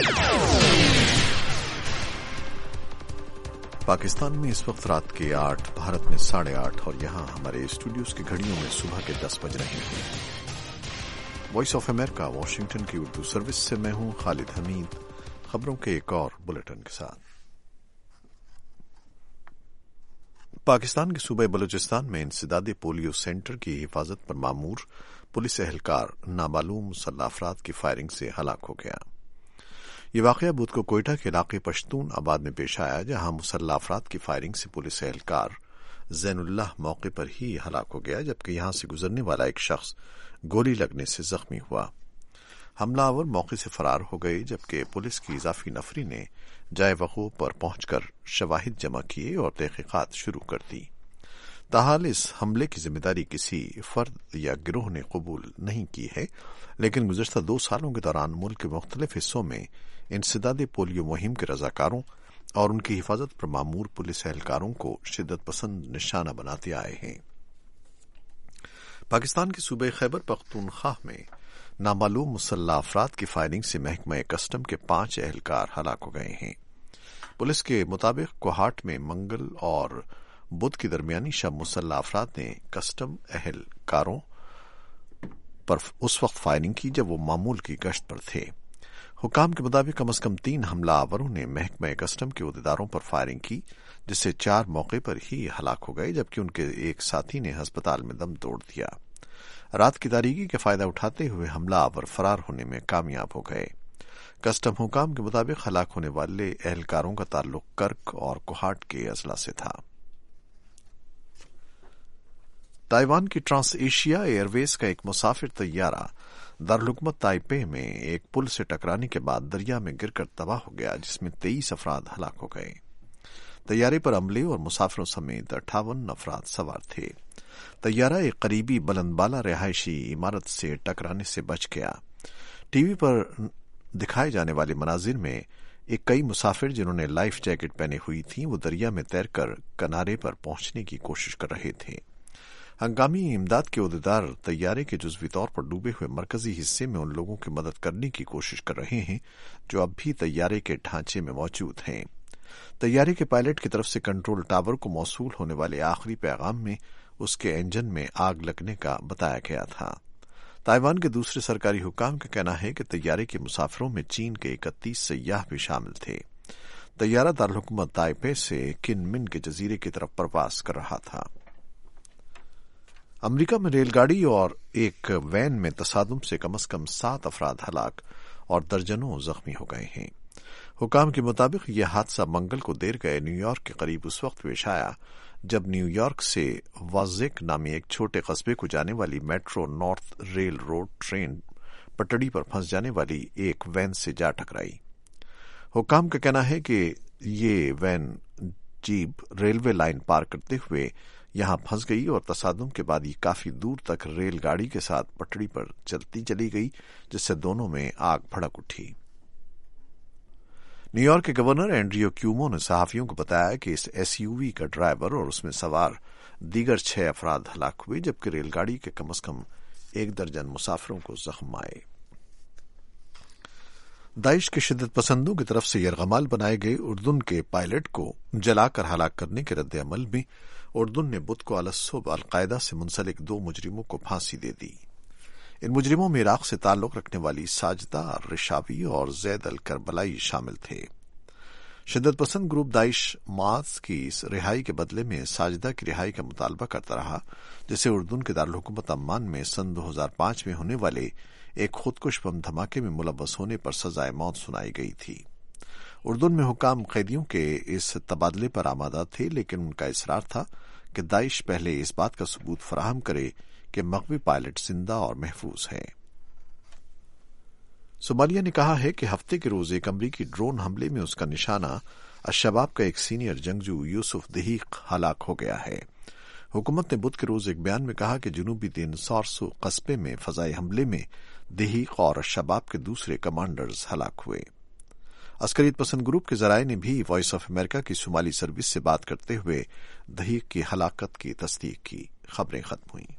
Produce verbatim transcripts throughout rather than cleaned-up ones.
पाकिस्तान में इस वक्त रात के आठ, भारत में साढ़े आठ और यहां हमारे स्टूडियोज की घड़ियों में सुबह के दस बज रहे हैं। वॉइस ऑफ अमेरिका वाशिंगटन की उर्दू सर्विस से मैं हूं खालिद हमीद, खबरों के एक और बुलेटिन के साथ। पाकिस्तान के सूबे बलूचिस्तान में इंसदादे पोलियो सेंटर की हिफाजत पर मामूर पुलिस एहलकार नामालूम मुसल्लह अफराद की फायरिंग से हलाक हो गया। ये वाकया बुध को कोयटा के इलाके पश्तून आबाद में पेश आया, जहां मुसल्लह अफराद की फायरिंग से पुलिस एहलकार जैनुल्लाह मौके पर ही हलाक हो गया, जबकि यहां से गुजरने वाला एक शख्स गोली लगने से जख्मी हुआ। हमलावर मौके से फरार हो गए, जबकि पुलिस की इजाफी नफरी ने जाए वक़ूअ पर पहुंचकर शवाहिद जमा किए और तहकीकात शुरू कर दी। ताहाल इस हमले की जिम्मेदारी किसी फर्द या गिरोह ने कबूल नहीं की है, लेकिन गुज़श्ता दो सालों के दौरान मुल्क के मुख्तलिफ हिस्सों में इंसदादे पोलियो मुहिम के रजाकारों और उनकी हिफाजत पर मामूर पुलिस एहलकारों को शिद्दत पसंद निशाना बनाते आए हैं। पाकिस्तान के सूबे खैबर पख्तूनख्वा में नामालूम मुसल्लह अफराद की फायरिंग से महकमा कस्टम के पांच एहलकार हलाक हो गए हैं। पुलिस के मुताबिक कोहाट में मंगल और बुध की दरमियानी शब मुसल्लह अफराद ने कस्टम एहलकारों पर उस वक्त फायरिंग की जब वो मामूल की गश्त पर थे। हुकाम के मुताबिक कम अज कम तीन हमलावरों ने महकमा कस्टम के उहदेदारों पर फायरिंग की, जिससे चार मौके पर ही हलाक हो गए, जबकि उनके एक साथी ने अस्पताल में दम तोड़ दिया। रात की तारीकी का फायदा उठाते हुए हमलावर फरार होने में कामयाब हो गए। कस्टम हुकाम के मुताबिक हलाक होने वाले एहलकारों का ताल्लुक कर्क और कोहाट के अजला से था। ताइवान की ट्रांस एशिया एयरवेज का एक मुसाफिर तैयारा दारुल ताइपे में एक पुल से टकराने के बाद दरिया में गिरकर तबाह हो गया, जिसमें तेईस अफराद हलाक हो गए। तैयारे पर अमले और मुसाफिरों समेत अट्ठावन अफराद सवार थे। तैयारा एक करीबी बुलंदबाला रिहायशी इमारत से टकराने से बच गया। टीवी पर दिखाए जाने वाले मनाजिर में एक कई मुसाफिर जिन्होंने लाइफ जैकेट पहने हुई थी, वो दरिया में तैरकर किनारे पर पहुंचने की कोशिश कर रहे थे। हंगामी इमदाद के उहदेदार तैयारे के जुज़वी तौर पर डूबे हुए मरकजी हिस्से में उन लोगों की मदद करने की कोशिश कर रहे हैं जो अब भी तैयारे के ढांचे में मौजूद हैं। तैयारे के पायलट की तरफ से कंट्रोल टावर को मौसूल होने वाले आखिरी पैगाम में उसके इंजन में आग लगने का बताया गया था। ताइवान के दूसरे सरकारी हुकाम का कहना है कि तैयारे के मुसाफिरों में चीन के इकतीस सयाह भी शामिल थे। तैयारा दारुल ताइपे से किनमिन के जजीरे की तरफ प्रवास कर रहा था। अमरीका में रेलगाड़ी और एक वैन में तसादुम से कम से कम सात अफराद हलाक और दर्जनों जख्मी हो गए हैं। हुकाम के मुताबिक यह हादसा मंगल को देर गए न्यूयॉर्क के करीब उस वक्त पेश आया जब न्यूयॉर्क से वाज़ेक नामी एक छोटे कस्बे को जाने वाली metro north rail road train पटड़ी पर फंस जाने वाली एक वैन से जा टकराई। हुकाम का कहना है कि ये वैन जीप रेलवे लाइन पार करते हुए यहां फंस गई और तसादुम के बाद ये काफी दूर तक रेलगाड़ी के साथ पटड़ी पर चलती चली गई, जिससे दोनों में आग भड़क उठी। न्यूयॉर्क के गवर्नर एंड्रियो क्यूमो ने सहाफियों को बताया कि इस एसयूवी का ड्राइवर और उसमें सवार दीगर छह अफराद हलाक हुए, जबकि रेलगाड़ी के कम से कम एक दर्जन मुसाफिरों को जख्म आए। दाइश के शिद्दत पसंदों की तरफ से यरगमाल बनाए गए उर्दून के पायलट को जलाकर हलाक करने के रद्द अमल में उर्दून ने बुध को अलसुब अलकायदा से मुंसलिक दो मुजरिमों को फांसी दे दी। इन मुजरिमों में इराक से ताल्लुक रखने वाली साजिदा रिशावी और जैद अल करबलाई शामिल थे। शिद्दत पसंद ग्रुप दाइश माज की इस रिहाई के बदले में साजिदा की रिहाई का मुतालबा करता रहा, जिसे उर्दून के दारुल हुकूमत अम्मान में सन दो हजार पांच में होने वाले एक खुदकुश बम धमाके में मुलव्वस होने पर सजाए मौत सुनाई गई थी। उर्दून में हुकाम कैदियों के इस तबादले पर आमादा थे, लेकिन उनका इसरार था कि दाइश पहले इस बात का सबूत फराहम करे कि मग़वी पायलट जिंदा और महफूज है। सोमालिया ने कहा है कि हफ्ते के रोज एक अमरीकी ड्रोन हमले में उसका निशाना अशबाब का एक सीनियर जंगजू यूसुफ दहीक हलाक हो गया है। हुकूमत ने बुध के रोज एक बयान में कहा कि जनूबी दिन सौरसो कस्बे में फजाई हमले में दहीक और अशबाब के दूसरे कमांडर्स हलाक हुए। अस्करियत पसंद ग्रुप के जराये ने भी वॉइस ऑफ अमेरिका की सोमाली सर्विस से बात करते हुए दहीक की हलाकत की तस्दीक की। खबरें खत्म हुई।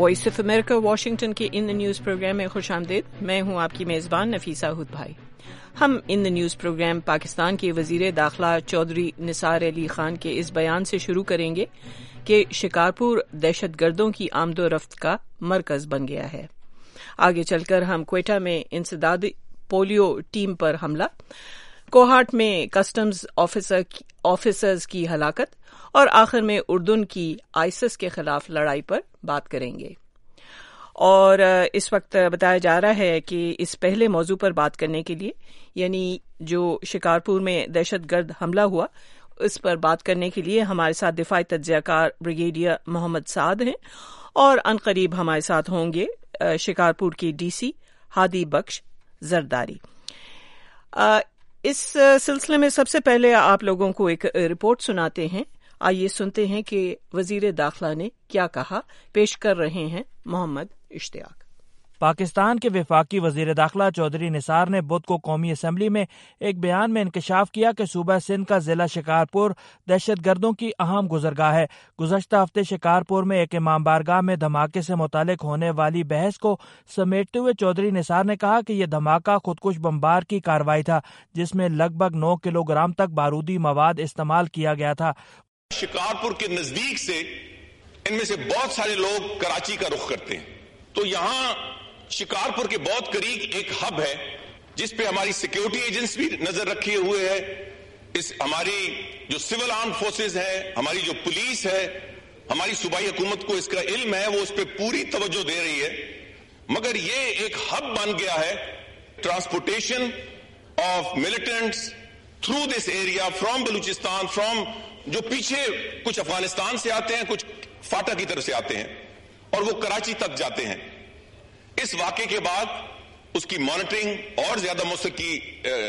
وائس آف امریکہ واشنگٹن کے ان دا نیوز پروگرام میں خوش آمدید. میں ہوں آپ کی میزبان نفیسہ ہود بھائی. ہم in the news program Pakistan کے وزیر داخلہ چودھری نثار علی خان کے اس بیان سے شروع کریں گے کہ شکارپور دہشت گردوں کی آمد و رفت کا مرکز بن گیا ہے. آگے چل کر ہم کوئٹہ میں انسداد پولیو ٹیم پر حملہ، کوہاٹ میں کسٹمز آفیسرز کی ہلاکت اور آخر میں اردن کی آئسس کے خلاف لڑائی پر بات کریں گے. اور اس وقت بتایا جا رہا ہے کہ اس پہلے موضوع پر بات کرنے کے لیے، یعنی جو شکارپور میں دہشت گرد حملہ ہوا، اس پر بات کرنے کے لیے ہمارے ساتھ دفاعی تجزیہ کار بریگیڈیئر محمد سعد ہیں، اور عنقریب ہمارے ساتھ ہوں گے شکارپور کی ڈی سی ہادی بخش زرداری. اس سلسلے میں سب سے پہلے آپ لوگوں کو ایک رپورٹ سناتے ہیں. آئیے سنتے ہیں کہ وزیر داخلہ نے کیا کہا. پیش کر رہے ہیں محمد اشتیاق. پاکستان کے وفاقی وزیر داخلہ چودھری نثار نے بدھ کو قومی اسمبلی میں ایک بیان میں انکشاف کیا کہ صوبہ سندھ کا ضلع شکارپور دہشت گردوں کی اہم گزرگاہ ہے. گزشتہ ہفتے شکارپور میں ایک امام بارگاہ میں دھماکے سے متعلق ہونے والی بحث کو سمیٹتے ہوئے چودھری نثار نے کہا کہ یہ دھماکہ خودکش بمبار کی کارروائی تھا، جس میں لگ بھگ نو کلو گرام تک بارودی مواد استعمال کیا گیا تھا. شکارپور کے نزدیک سے ان میں سے بہت سارے لوگ کراچی کا رخ کرتے ہیں، تو یہاں شکارپور کے بہت قریب ایک ہب ہے جس پہ ہماری سیکیورٹی ایجنسی بھی نظر رکھے ہوئے ہے. اس ہماری جو سول آرم فورسز ہے، ہماری جو پولیس ہے، ہماری صوبائی حکومت کو اس کا علم ہے، وہ اس پہ پوری توجہ دے رہی ہے. مگر یہ ایک ہب بن گیا ہے transportation of militants through this area from Balochistan, from جو پیچھے کچھ افغانستان سے آتے ہیں، کچھ فاٹا کی طرف سے آتے ہیں، اور وہ کراچی تک جاتے ہیں. اس واقعے کے بعد اس کی مانیٹرنگ اور زیادہ موثقی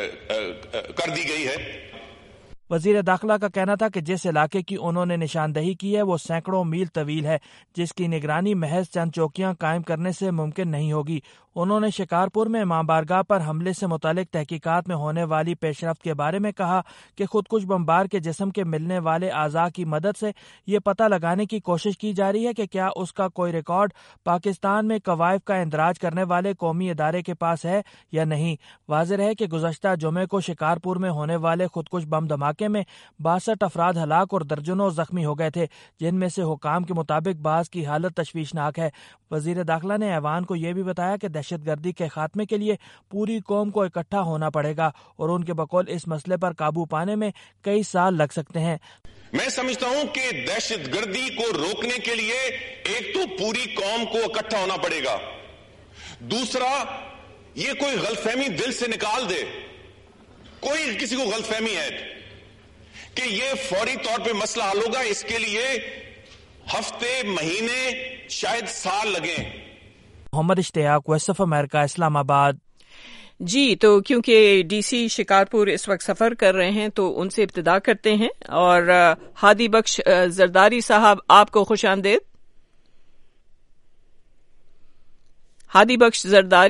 کر دی گئی ہے. وزیر داخلہ کا کہنا تھا کہ جس علاقے کی انہوں نے نشاندہی کی ہے وہ سینکڑوں میل طویل ہے، جس کی نگرانی محض چند چوکیاں قائم کرنے سے ممکن نہیں ہوگی. انہوں نے شکارپور میں امام بارگاہ پر حملے سے متعلق تحقیقات میں ہونے والی پیش رفت کے بارے میں کہا کہ خودکش بمبار کے جسم کے ملنے والے اعضاء کی مدد سے یہ پتہ لگانے کی کوشش کی جا رہی ہے کہ کیا اس کا کوئی ریکارڈ پاکستان میں قوائف کا اندراج کرنے والے قومی ادارے کے پاس ہے یا نہیں. واضح ہے کہ گزشتہ جمعے کو شکارپور میں ہونے والے خودکش بم دھماکے میں باسٹھ افراد ہلاک اور درجنوں زخمی ہو گئے تھے، جن میں سے حکام کے مطابق بعض کی حالت تشویشناک ہے. وزیر داخلہ نے ایوان کو یہ بھی بتایا کہ دہشت گردی کے خاتمے کے لیے پوری قوم کو اکٹھا ہونا پڑے گا، اور ان کے بقول اس مسئلے پر قابو پانے میں کئی سال لگ سکتے ہیں. میں سمجھتا ہوں کہ دہشت گردی کو روکنے کے لیے ایک تو پوری قوم کو اکٹھا ہونا پڑے گا، دوسرا یہ کوئی غلط فہمی دل سے نکال دے، کوئی کسی کو غلط فہمی ہے کہ یہ فوری طور پہ مسئلہ حل ہوگا، اس کے لیے ہفتے، مہینے، شاید سال لگیں. محمد اشتیاق، وائس آف امریکہ، اسلام آباد. جی، تو کیونکہ ڈی سی شکارپور اس وقت سفر کر رہے ہیں تو ان سے ابتدا کرتے ہیں. اور ہادی بخش زرداری صاحب، آپ کو خوش آمدید. ہادی بخش زرداری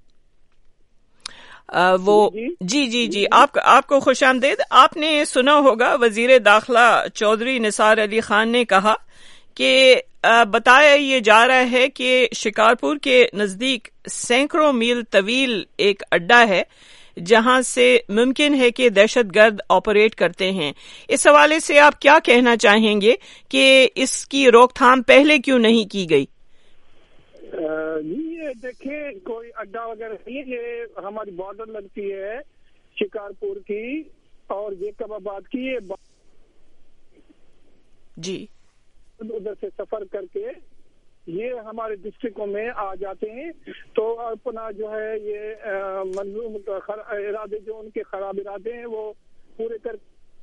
آ, وہ جی جی جی آپ آپ کو خوش آمدید. آپ نے سنا ہوگا وزیر داخلہ چودھری نثار علی خان نے کہا کہ بتایا یہ جا رہا ہے کہ شکارپور کے نزدیک سینکڑوں میل طویل ایک اڈا ہے جہاں سے ممکن ہے کہ دہشت گرد آپریٹ کرتے ہیں. اس حوالے سے آپ کیا کہنا چاہیں گے کہ اس کی روک تھام پہلے کیوں نہیں کی گئی؟ جی یہ دیکھیں، کوئی اڈا وغیرہ نہیں، یہ ہماری بارڈر لگتی ہے شکارپور کی اور یہ کب آباد کی. یہ جی ادھر سے سفر کر کے یہ ہمارے ڈسٹرکٹوں میں آ جاتے ہیں، تو اپنا جو ہے یہ منظوم ارادے جو ان کے خراب ارادے ہیں وہ پورے کر.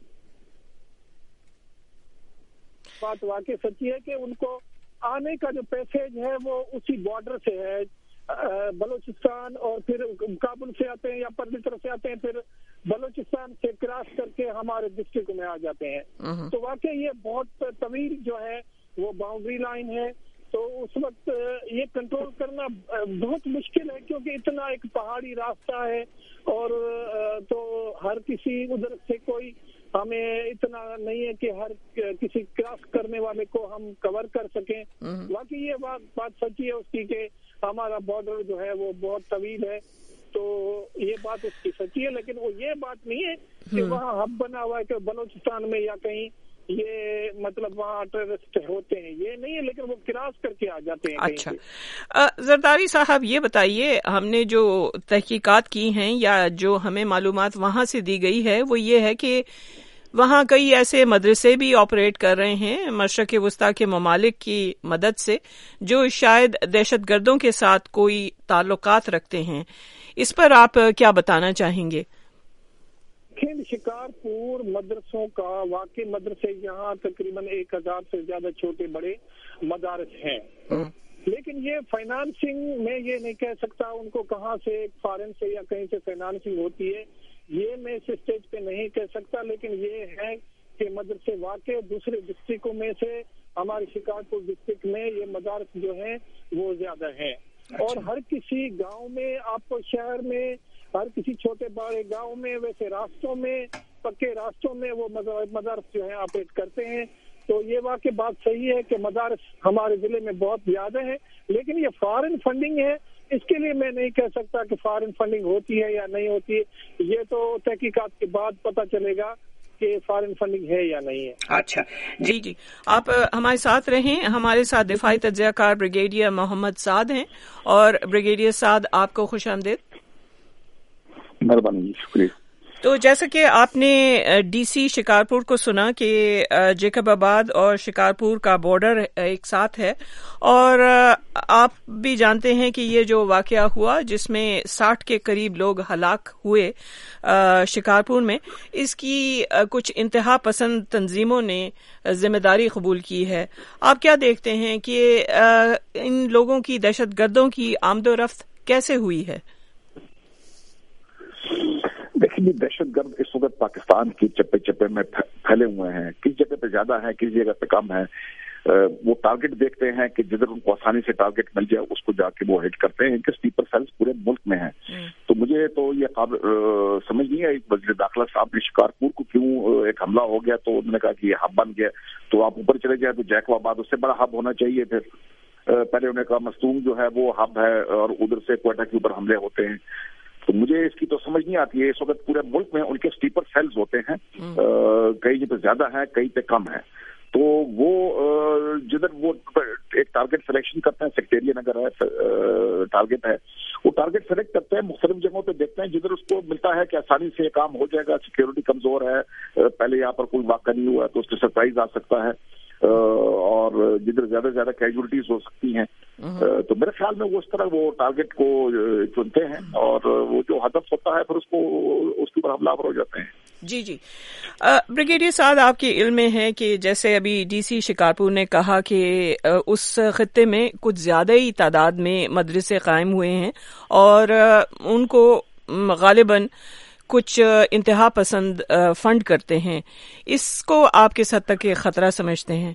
بات واقعی سچی ہے کہ ان کو آنے کا جو پیسیج ہے وہ اسی بارڈر سے ہے، بلوچستان اور پھر کابل سے آتے ہیں یا پرلی طرف سے آتے ہیں، پھر بلوچستان سے کراس کر کے ہمارے ڈسٹرکٹ میں آ جاتے ہیں. تو واقعی یہ بہت طویل جو ہے وہ باؤنڈری لائن ہے، تو اس وقت یہ کنٹرول کرنا بہت مشکل ہے کیونکہ اتنا ایک پہاڑی راستہ ہے، اور تو ہر کسی ادھر سے کوئی ہمیں اتنا نہیں ہے کہ ہر کسی کراس کرنے والے کو ہم کور کر سکیں. باقی یہ بات بات سچی ہے اس کی کہ ہمارا بارڈر جو ہے وہ بہت طویل ہے, تو یہ بات اس کی سچی ہے, لیکن وہ یہ بات نہیں ہے کہ وہاں ہب بنا ہوا ہے کہ بلوچستان میں یا کہیں یہ مطلب وہاں ٹیررسٹ ہوتے ہیں, یہ نہیں ہے, لیکن وہ کراس کر کے آ جاتے ہیں. اچھا زرداری صاحب, یہ بتائیے, ہم نے جو تحقیقات کی ہیں یا جو ہمیں معلومات وہاں سے دی گئی ہے وہ یہ ہے کہ وہاں کئی ایسے مدرسے بھی آپریٹ کر رہے ہیں مشرق وسطیٰ کے ممالک کی مدد سے جو شاید دہشت گردوں کے ساتھ کوئی تعلقات رکھتے ہیں. اس پر آپ کیا بتانا چاہیں گے؟ شکارپور مدرسوں کا واقعی مدرسے یہاں تقریباً ایک ہزار سے زیادہ چھوٹے بڑے مدارس ہیں, لیکن یہ فائنانسنگ میں یہ نہیں کہہ سکتا ان کو کہاں سے فارن سے یا کہیں سے فائنانسنگ ہوتی ہے, یہ میں اس اسٹیج پہ نہیں کہہ سکتا, لیکن یہ ہے کہ مدرسے واقع دوسرے ڈسٹرکٹوں میں سے ہمارے شکارپور ڈسٹرکٹ میں یہ مدارس جو ہیں وہ زیادہ ہیں. اور ہر کسی گاؤں میں, آپ کو شہر میں, ہر کسی چھوٹے بڑے گاؤں میں, ویسے راستوں میں, پکے راستوں میں وہ مدارس جو ہیں آپریٹ کرتے ہیں. تو یہ واقع بات صحیح ہے کہ مدارس ہمارے ضلع میں بہت زیادہ ہیں, لیکن یہ فارن فنڈنگ ہے, اس کے لیے میں نہیں کہہ سکتا کہ فارن فنڈنگ ہوتی ہے یا نہیں ہوتی ہے. یہ تو تحقیقات کے بعد پتہ چلے گا کہ فارن فنڈنگ ہے یا نہیں ہے. اچھا جی جی, آپ ہمارے ساتھ رہیں. ہمارے ساتھ دفاعی تجزیہ کار بریگیڈیئر محمد سعد ہیں, اور بریگیڈیئر سعد آپ کو خوش آمدید. مہربانی, شکریہ. تو جیسا کہ آپ نے ڈی سی شکارپور کو سنا کہ جیکب آباد اور شکارپور کا بارڈر ایک ساتھ ہے, اور آپ بھی جانتے ہیں کہ یہ جو واقعہ ہوا جس میں ساٹھ کے قریب لوگ ہلاک ہوئے شکارپور میں, اس کی کچھ انتہا پسند تنظیموں نے ذمہ داری قبول کی ہے. آپ کیا دیکھتے ہیں کہ ان لوگوں کی, دہشت گردوں کی آمد و رفت کیسے ہوئی ہے؟ دیکھیے, دہشت گرد اس وقت پاکستان کی چپے چپے میں پھیلے ہوئے ہیں. کس جگہ پہ زیادہ ہے, کس جگہ پہ کم ہے. وہ ٹارگٹ دیکھتے ہیں کہ جدھر ان کو آسانی سے ٹارگٹ مل جائے اس کو جا کے وہ ہٹ کرتے ہیں. ان کے سلیپر سیلز پورے ملک میں ہیں. تو مجھے تو یہ قابل سمجھ نہیں ہے وزیر داخلہ صاحب نے شکارپور کو کیوں ایک حملہ ہو گیا تو انہوں نے کہا کہ یہ ہب بن گیا, تو آپ اوپر چلے جائیں تو جیکب آباد اس سے بڑا ہب ہونا چاہیے. پھر پہلے انہوں نے کہا مستونگ جو ہے وہ ہب ہے اور ادھر سے کوئٹہ کے اوپر حملے ہوتے ہیں. تو مجھے اس کی تو سمجھ نہیں آتی ہے. اس وقت پورے ملک میں ان کے سلیپر سیلز ہوتے ہیں, کئی پہ زیادہ ہیں کئی پہ کم ہیں. تو وہ جدھر وہ ایک ٹارگٹ سلیکشن کرتے ہیں, سیکٹیرین اگر ہے ٹارگٹ ہے, وہ ٹارگٹ سلیکٹ کرتے ہیں, مختلف جگہوں پہ دیکھتے ہیں جدھر اس کو ملتا ہے کہ آسانی سے کام ہو جائے گا, سیکیورٹی کمزور ہے, پہلے یہاں پر کوئی واقعہ نہیں ہوا ہے تو اس سے سرپرائز آ سکتا ہے, اور جدھر زیادہ سے زیادہ کیجولیٹیز ہو سکتی ہیں. تو میرے خیال میں وہ اس طرح وہ ٹارگٹ کو چنتے ہیں, اور وہ جو ہدف ہوتا ہے پھر اس کو اس کے اوپر حملہ آور ہو جاتے ہیں. جی جی, بریگیڈیئر صاحب, آپ کے علم میں ہے کہ جیسے ابھی ڈی سی شکارپور نے کہا کہ اس خطے میں کچھ زیادہ ہی تعداد میں مدرسے قائم ہوئے ہیں اور ان کو غالباً کچھ انتہا پسند فنڈ کرتے ہیں. اس کو آپ کس حد تک خطرہ سمجھتے ہیں؟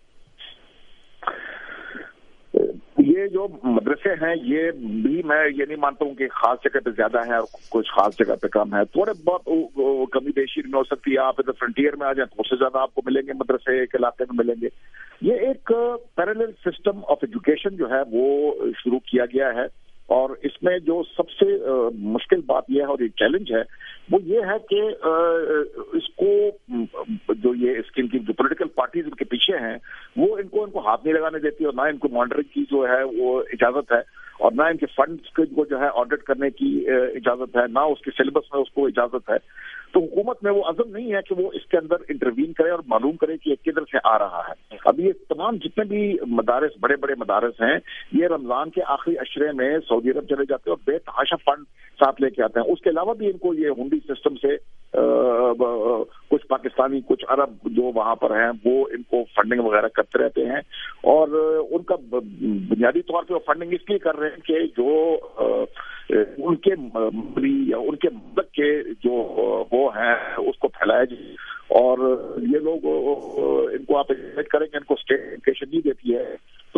یہ جو مدرسے ہیں یہ بھی میں یہ نہیں مانتا ہوں کہ خاص جگہ پہ زیادہ ہے اور کچھ خاص جگہ پہ کم ہے. تھوڑے بہت کمی بیشی میں ہو سکتی ہے. آپ ادھر فرنٹیئر میں آ جائیں تو اس سے زیادہ آپ کو ملیں گے مدرسے ایک علاقے میں ملیں گے. یہ ایک پیرالل سسٹم آف ایجوکیشن جو ہے وہ شروع کیا گیا ہے, اور اس میں جو سب سے مشکل بات یہ ہے اور یہ چیلنج ہے وہ یہ ہے کہ اس کو جو یہ اس کی جو پولیٹیکل پارٹیز ان کے پیچھے ہیں وہ ان کو ان کو ہاتھ نہیں لگانے دیتی, اور نہ ان کو مانیٹرنگ کی جو ہے وہ اجازت ہے, اور نہ ان کے فنڈز کو جو ہے آڈٹ کرنے کی اجازت ہے, نہ اس کے سلیبس میں اس کو اجازت ہے. تو حکومت میں وہ عزم نہیں ہے کہ وہ اس کے اندر انٹروین کرے اور معلوم کرے کہ یہ کدھر سے آ رہا ہے. اب یہ تمام جتنے بھی مدارس بڑے بڑے مدارس ہیں یہ رمضان کے آخری عشرے میں سعودی عرب چلے جاتے ہیں اور بے تحاشا فنڈ ساتھ لے کے آتے ہیں. اس کے علاوہ بھی ان کو یہ ہنڈی سسٹم سے کچھ پاکستانی کچھ عرب جو وہاں پر ہیں وہ ان کو فنڈنگ وغیرہ کرتے رہتے ہیں, اور ان کا بنیادی طور پہ وہ فنڈنگ اس لیے کر رہے ہیں کہ جو ان کے ملی یا ان کے ملک کے جو وہ ہیں اس کو پھیلایا جائے. اور یہ لوگ ان کو آپ ایجوکیٹ کریں گے, ان کو اسٹیٹ ایجوکیشن نہیں دیتی ہے, تو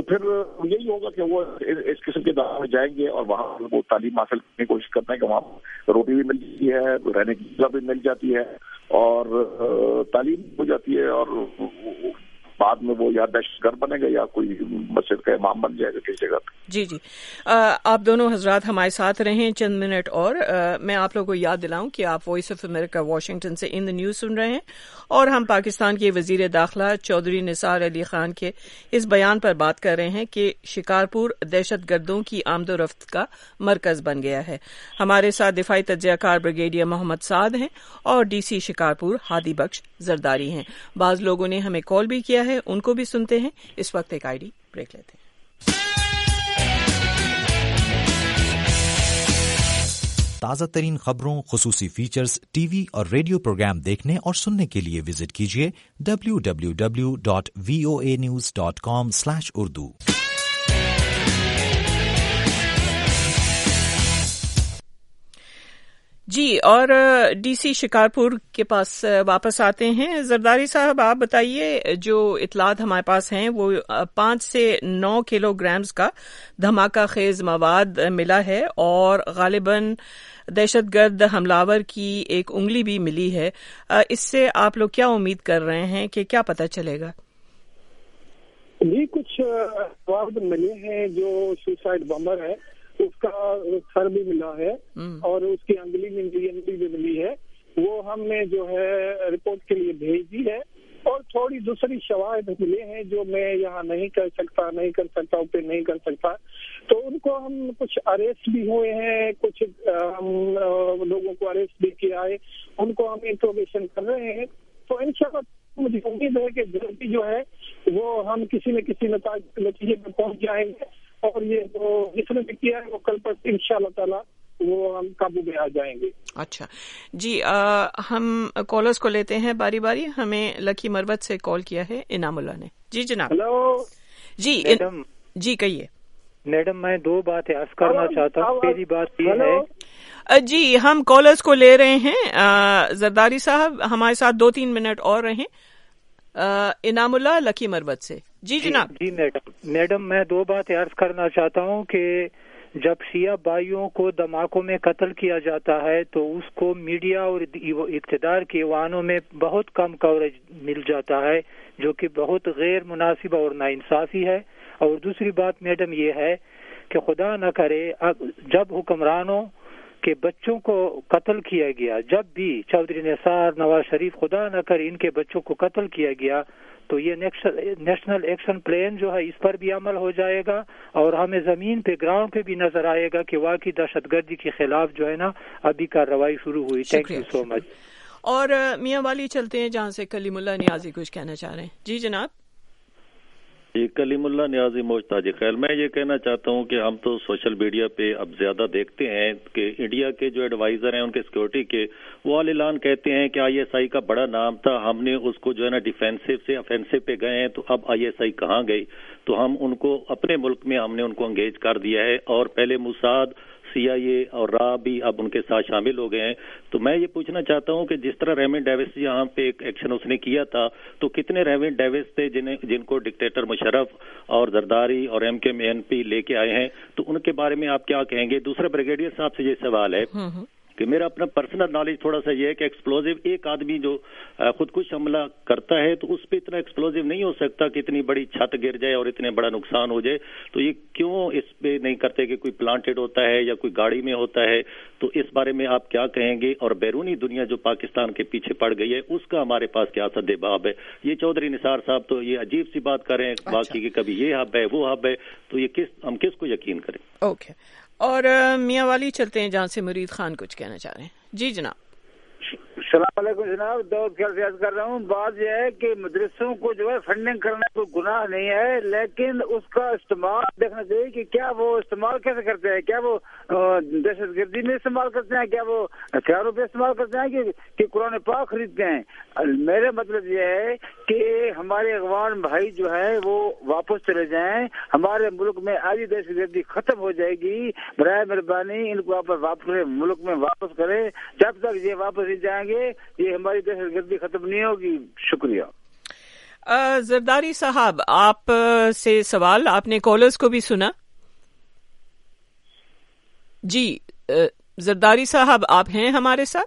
پھر یہی ہوگا کہ وہ اس قسم کے اداروں میں جائیں گے اور وہاں وہ تعلیم حاصل کرنے کی کوشش کرتے ہیں کہ وہاں روٹی بھی مل جاتی ہے, رہنے کی جگہ بھی مل جاتی ہے اور تعلیم ہو جاتی ہے, اور بعد میں وہ یا دہشت گرد بنے گا یا کوئی مسجد کا امام بن جائے گا کسی جگہ پہ. جی جی آپ دونوں حضرات ہمارے ساتھ رہیں چند منٹ اور. میں آپ لوگوں کو یاد دلاؤں کہ آپ وائس آف امریکہ واشنگٹن سے ان دا نیوز سن رہے ہیں اور ہم پاکستان کے وزیر داخلہ چودھری نثار علی خان کے اس بیان پر بات کر رہے ہیں کہ شکارپور دہشت گردوں کی آمد و رفت کا مرکز بن گیا ہے. ہمارے ساتھ دفاعی تجزیہ کار بریگیڈیئر محمد سعد ہیں اور ڈی سی شکارپور ہادی بخش زرداری ہیں. بعض لوگوں نے ہمیں کال بھی کیا ہے, ان کو بھی سنتے ہیں. اس وقت ایک آئی ڈی بریک لیتے ہیں. تازہ ترین خبروں, خصوصی فیچرز, ٹی وی اور ریڈیو پروگرام دیکھنے اور سننے کے لیے وزٹ کیجیے W W W dot V O A news dot com slash Urdu. جی, اور ڈی سی شکارپور کے پاس واپس آتے ہیں. زرداری صاحب آپ بتائیے, جو اطلاعات ہمارے پاس ہیں وہ پانچ سے نو کلو گرامز کا دھماکہ خیز مواد ملا ہے اور غالباً دہشت گرد حملاور کی ایک انگلی بھی ملی ہے. اس سے آپ لوگ کیا امید کر رہے ہیں کہ کیا پتہ چلے گا؟ جی, کچھ مواد ملے ہیں. جو سوسائڈ بمبر ہے اس کا سر بھی ملا ہے اور اس کی انگلی میں انگلی بھی ملی ہے. وہ ہم نے جو ہے رپورٹ کے لیے بھیج دی ہے اور تھوڑی دوسری شواہد ملے ہیں جو میں یہاں نہیں کر سکتا نہیں کر سکتا اوپر نہیں کر سکتا. تو ان کو ہم کچھ اریسٹ بھی ہوئے ہیں, کچھ ہم لوگوں کو اریسٹ بھی کیا ہے, ان کو ہم انٹروگیشن کر رہے ہیں. تو انشاءاللہ مجھے امید ہے کہ جلدی جو ہے وہ ہم کسی نہ کسی نتیجے میں پہنچ جائیں گے اور یہ جو جس نے بھی کیا ہے وہ کل پر ان شاء اللہ تعالیٰ وہ ہم قابو میں آ جائیں گے. اچھا جی, آ, ہم کالرز کو لیتے ہیں باری باری. ہمیں لکی مروت سے کال کیا ہے انعام اللہ نے. جی جناب. ہلو جی میڈم. جی کہیے. میڈم میں دو باتیں عرض کرنا چاہتا ہوں. پہلی بات یہ ہے جی ہم کالرز کو لے رہے ہیں. زرداری صاحب ہمارے ساتھ دو تین منٹ اور رہیں. انعام اللہ لکی مروت سے. جی جناب. جی میڈم میڈم میں دو باتیں عرض کرنا چاہتا ہوں کہ جب شیعہ بھائیوں کو دھماکوں میں قتل کیا جاتا ہے تو اس کو میڈیا اور اقتدار کے ایوانوں میں بہت کم کوریج مل جاتا ہے, جو کہ بہت غیر مناسب اور ناانصافی ہے. اور دوسری بات میڈم یہ ہے کہ خدا نہ کرے جب حکمرانوں کے بچوں کو قتل کیا گیا, جب بھی چودھری نثار, نواز شریف, خدا نہ کرے ان کے بچوں کو قتل کیا گیا, تو یہ نیشنل ایکشن پلان جو ہے اس پر بھی عمل ہو جائے گا اور ہمیں زمین پہ گراؤنڈ پہ بھی نظر آئے گا کہ واقعی دہشت گردی کے خلاف جو ہے نا ابھی کارروائی شروع ہوئی. Thank you so much. اور میاں والی چلتے ہیں جہاں سے کلیم اللہ نیازی کچھ کہنا چاہ رہے ہیں. جی جناب. جی کلیم اللہ نیازی موجتاجی خیر. میں یہ کہنا چاہتا ہوں کہ ہم تو سوشل میڈیا پہ اب زیادہ دیکھتے ہیں کہ انڈیا کے جو ایڈوائزر ہیں ان کے سیکورٹی کے وہ اعلان کہتے ہیں کہ آئی ایس آئی کا بڑا نام تھا, ہم نے اس کو جو ہے نا ڈیفینسو سے افینسو پہ گئے ہیں, تو اب آئی ایس آئی کہاں گئی, تو ہم ان کو اپنے ملک میں ہم نے ان کو انگیج کر دیا ہے اور پہلے موساد, سی آئی اے اور را بھی اب ان کے ساتھ شامل ہو گئے ہیں. تو میں یہ پوچھنا چاہتا ہوں کہ جس طرح ریمن ڈیوس یہاں پہ ایک ایکشن اس نے کیا تھا, تو کتنے ریمن ڈیوس تھے جنہیں جن کو ڈکٹیٹر مشرف اور زرداری اور ایم کے ایم پی لے کے آئے ہیں, تو ان کے بارے میں آپ کیا کہیں گے؟ دوسرا بریگیڈیئر صاحب سے یہ سوال ہے کہ میرا اپنا پرسنل نالج تھوڑا سا یہ ہے کہ ایکسپلوزو ایک آدمی جو خودکش حملہ کرتا ہے تو اس پہ اتنا ایکسپلوزو نہیں ہو سکتا کہ اتنی بڑی چھت گر جائے اور اتنے بڑا نقصان ہو جائے, تو یہ کیوں اس پہ نہیں کرتے کہ کوئی پلانٹڈ ہوتا ہے یا کوئی گاڑی میں ہوتا ہے؟ تو اس بارے میں آپ کیا کہیں گے؟ اور بیرونی دنیا جو پاکستان کے پیچھے پڑ گئی ہے اس کا ہمارے پاس کیا سدباب ہے؟ یہ چودھری نثار صاحب تو یہ عجیب سی بات کریں باقی کہ کبھی یہ حب ہے وہ حب ہے, تو یہ کس ہم کس کو یقین کریں؟ اوکے. اور میاں والی چلتے ہیں جہاں سے مرید خان کچھ کہنا چاہ رہے ہیں. جی جناب. السلام علیکم جناب. دو خیال سے عرض کر رہا ہوں. بات یہ ہے کہ مدرسوں کو جو ہے فنڈنگ کرنا کوئی گناہ نہیں ہے, لیکن اس کا استعمال دیکھنا چاہیے کہ کیا وہ استعمال کیسے کرتے ہیں. کیا وہ دہشت گردی میں استعمال کرتے ہیں, کیا وہ ہتھیاروں پہ استعمال کرتے ہیں, کہ, کہ قرآن پاک خریدتے ہیں. میرے مطلب یہ ہے کہ ہمارے اغوان بھائی جو ہے وہ واپس چلے جائیں. ہمارے ملک میں آج دہشت گردی ختم ہو جائے گی. برائے مہربانی ان کو واپس ملک میں واپس کریں. جب تک یہ واپس نہیں جائیں گے یہ ہماری دہشت گردی ختم نہیں ہوگی. شکریہ. زرداری صاحب، آپ سے سوال، آپ نے کالرز کو بھی سنا؟ جی زرداری صاحب آپ ہیں ہمارے ساتھ؟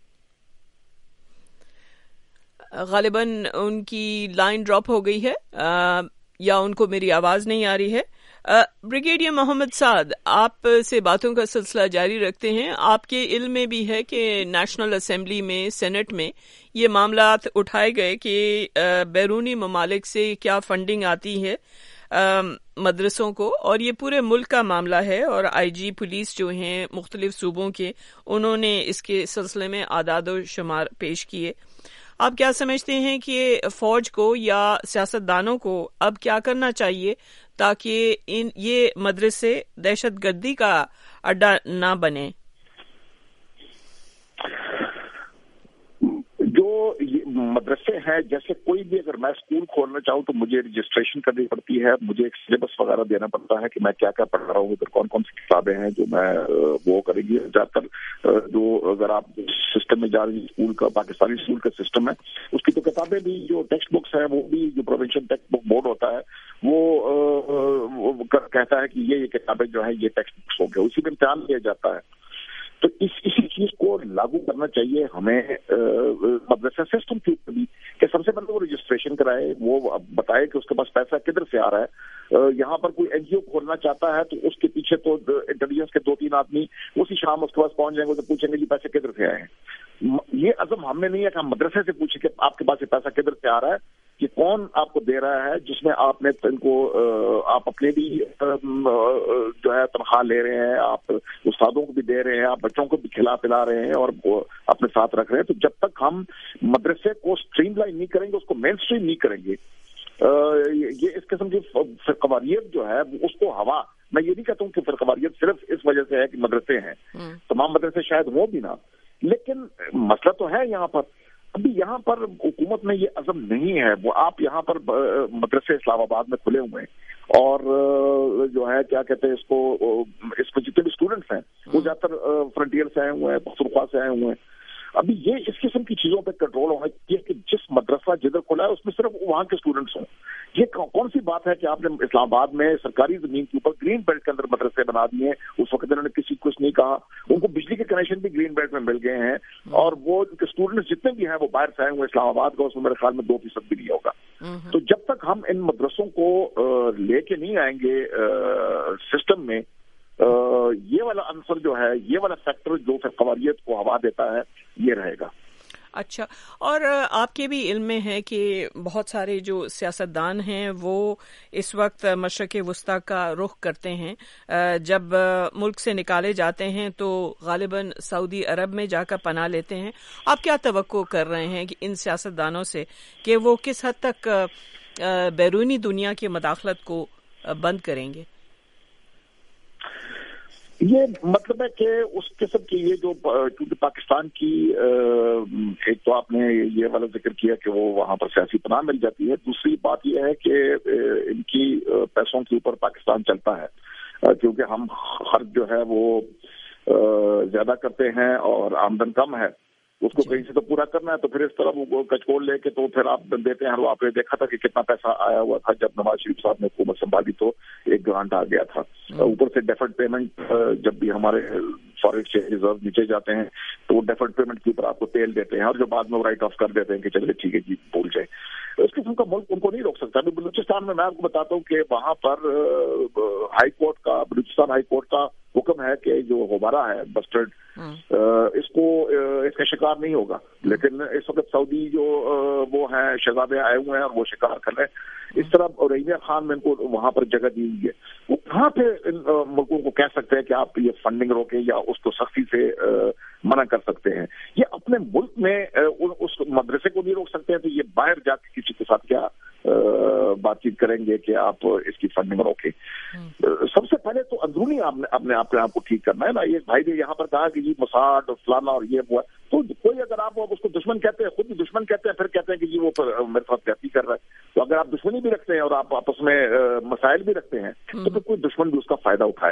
غالباً ان کی لائن ڈراپ ہو گئی ہے یا ان کو میری آواز نہیں آ رہی ہے. بریگیڈیئر محمد سعد، آپ سے باتوں کا سلسلہ جاری رکھتے ہیں. آپ کے علم میں بھی ہے کہ نیشنل اسمبلی میں، سینٹ میں یہ معاملات اٹھائے گئے کہ بیرونی ممالک سے کیا فنڈنگ آتی ہے مدرسوں کو، اور یہ پورے ملک کا معاملہ ہے، اور آئی جی پولیس جو ہیں مختلف صوبوں کے، انہوں نے اس کے سلسلے میں اعداد و شمار پیش کیے. آپ کیا سمجھتے ہیں کہ فوج کو یا سیاستدانوں کو اب کیا کرنا چاہیے تاکہ ان یہ مدرسے دہشت گردی کا اڈا نہ بنے؟ جو مدرسے ہیں، جیسے کوئی بھی اگر میں اسکول کھولنا چاہوں تو مجھے رجسٹریشن کرنی پڑتی ہے، مجھے ایک سلیبس وغیرہ دینا پڑتا ہے کہ میں کیا کیا پڑھ رہا ہوں، ادھر کون کون سی کتابیں ہیں جو میں وہ کریں گی. زیادہ تر جو اگر آپ سسٹم میں جا رہی اسکول کا، پاکستانی اسکول کا سسٹم ہے، اس کی تو کتابیں بھی، جو ٹیکسٹ بکس ہیں وہ بھی، جو پروونشل ٹیکسٹ بک بورڈ ہوتا ہے وہ کہتا ہے کہ یہ یہ کتابیں جو ہے یہ ٹیکسٹ بکس ہو گئے، اسی میں امتحان لیا جاتا ہے. تو اس اسی چیز کو لاگو کرنا چاہیے ہمیں مدرسہ سسٹم کے اوپر بھی، کہ سب سے پہلے وہ رجسٹریشن کرائے، وہ بتائے کہ اس کے پاس پیسہ کدھر سے آ رہا ہے. یہاں پر کوئی این جی او کھولنا چاہتا ہے تو اس کے پیچھے تو انٹیلیجنس کے دو تین آدمی اسی شام اس کے پاس پہنچ جائیں گے تو پوچھیں گے جی پیسے کدھر سے آئے ہیں. یہ عزم ہم نے نہیں ہے کہ ہم مدرسے سے پوچھیں کہ آپ کے پاس یہ پیسہ کدھر سے آ رہا ہے، کہ کون آپ کو دے رہا ہے، جس میں آپ نے ان کو آپ اپنے بھی جو ہے تنخواہ لے رہے ہیں، آپ استادوں کو بھی دے رہے ہیں، آپ بچوں کو بھی کھلا پلا رہے ہیں اور اپنے ساتھ رکھ رہے ہیں. تو جب تک ہم مدرسے کو اسٹریم لائن نہیں کریں گے، اس کو مین اسٹریم نہیں کریں گے، یہ اس قسم کی فرقواریت جو ہے اس کو ہوا، میں یہ نہیں کہتا ہوں کہ فرقواریت صرف اس وجہ سے ہے کہ مدرسے ہیں، تمام مدرسے شاید ہوں بھی نہ، لیکن مسئلہ تو ہے یہاں پر. ابھی یہاں پر حکومت میں یہ عزم نہیں ہے. وہ آپ یہاں پر مدرسے اسلام آباد میں کھلے ہوئے ہیں اور جو ہے کیا کہتے ہیں اس کو، اس میں جتنے بھی اسٹوڈنٹس ہیں وہ زیادہ تر فرنٹیئر سے آئے ہوئے ہیں، پختونخوا سے آئے ہوئے ہیں. ابھی یہ اس قسم کی چیزوں پہ کنٹرول ہونا چاہیے کہ جس مدرسہ جدھر کھلا ہے اس میں صرف وہاں کے اسٹوڈنٹس ہوں. یہ کون سی بات ہے کہ آپ نے اسلام آباد میں سرکاری زمین کے اوپر گرین بیلٹ کے اندر مدرسے بنا دیے ہیں. اس وقت انہوں نے کسی کو کچھ نہیں کہا، ان کو بجلی کے کنیکشن بھی گرین بیلٹ میں مل گئے ہیں، اور وہ اسٹوڈنٹس جتنے بھی ہیں وہ باہر سے آئے ہوئے اسلام آباد کا، اس میں میرے خیال میں دو فیصد بھی نہیں ہوگا. تو جب تک ہم ان مدرسوں کو لے کے نہیں آئیں گے سسٹم میں، یہ والا عنصر جو ہے، یہ والا فیکٹر جو فرقواریت کو ہوا دیتا ہے، یہ رہے گا. اچھا، اور آپ کے بھی علم میں ہے کہ بہت سارے جو سیاستدان ہیں وہ اس وقت مشرق وسطیٰ کا رخ کرتے ہیں. جب ملک سے نکالے جاتے ہیں تو غالباً سعودی عرب میں جا کر پناہ لیتے ہیں. آپ کیا توقع کر رہے ہیں کہ ان سیاستدانوں سے کہ وہ کس حد تک بیرونی دنیا کی مداخلت کو بند کریں گے؟ یہ مطلب ہے کہ اس قسم کی یہ جو، کیونکہ پاکستان کی ایک تو آپ نے یہ والا ذکر کیا کہ وہ وہاں پر سیاسی پناہ مل جاتی ہے، دوسری بات یہ ہے کہ ان کی پیسوں کے اوپر پاکستان چلتا ہے، کیونکہ ہم خرچ جو ہے وہ زیادہ کرتے ہیں اور آمدن کم ہے، اس کو کہیں سے تو پورا کرنا ہے. تو پھر اس طرح وہ کچکول لے کے تو پھر آپ دیتے ہیں. آپ نے دیکھا تھا کہ کتنا پیسہ آیا ہوا تھا جب نواز شریف صاحب نے حکومت سنبھالی تو ایک گرانٹ آ گیا تھا. اوپر سے ڈیفرڈ پیمنٹ، جب بھی ہمارے فارن ایکسچینج ریزرو نیچے جاتے ہیں تو وہ ڈیفرڈ پیمنٹ کے اوپر آپ کو تیل دیتے ہیں، اور جو بعد میں وہ رائٹ آف کر دیتے ہیں کہ چلیے ٹھیک ہے جی بھول جائیں. اس قسم کا ملک ان کو نہیں روک سکتا. ابھی بلوچستان میں میں آپ کو بتاتا ہوں کہ وہاں پر ہائی کورٹ کا، بلوچستان ہائی کورٹ کا حکم ہے کہ جو غبارہ ہے بسٹرڈ، اس کو اس کا شکار نہیں ہوگا، لیکن اس وقت سعودی جو وہ ہیں شہزادے آئے ہوئے ہیں اور وہ شکار کر رہے ہیں. اس طرح رحیمیہ خان میں ان کو وہاں پر جگہ دی ہوئی ہے. وہ کہاں پہ ان ملکوں کو کہہ سکتے ہیں کہ آپ یہ فنڈنگ روکیں یا اس کو سختی سے منع کر سکتے ہیں؟ یہ اپنے ملک میں اس مدرسے کو نہیں روک سکتے ہیں تو یہ باہر جا کے کسی کے ساتھ کیا بات چیت کریں گے کہ آپ اس کی فنڈنگ روکیں؟ سب سے پہلے تو اندرونی آپ نے اپنے آپ آپ کو ٹھیک کرنا ہے نا. یہ بھائی نے یہاں پر کہا کہ جی موساد فلانا اور یہ وہ ہے، تو کوئی اگر آپ اس کو دشمن کہتے ہیں، خود بھی دشمن کہتے ہیں، پھر کہتے ہیں کہ جی وہ میرے ساتھ زیادتی کر رہا ہے. تو اگر آپ دشمنی بھی رکھتے ہیں اور آپ آپس میں مسائل بھی رکھتے ہیں تو پھر کوئی دشمن بھی اس کا فائدہ اٹھائے گا.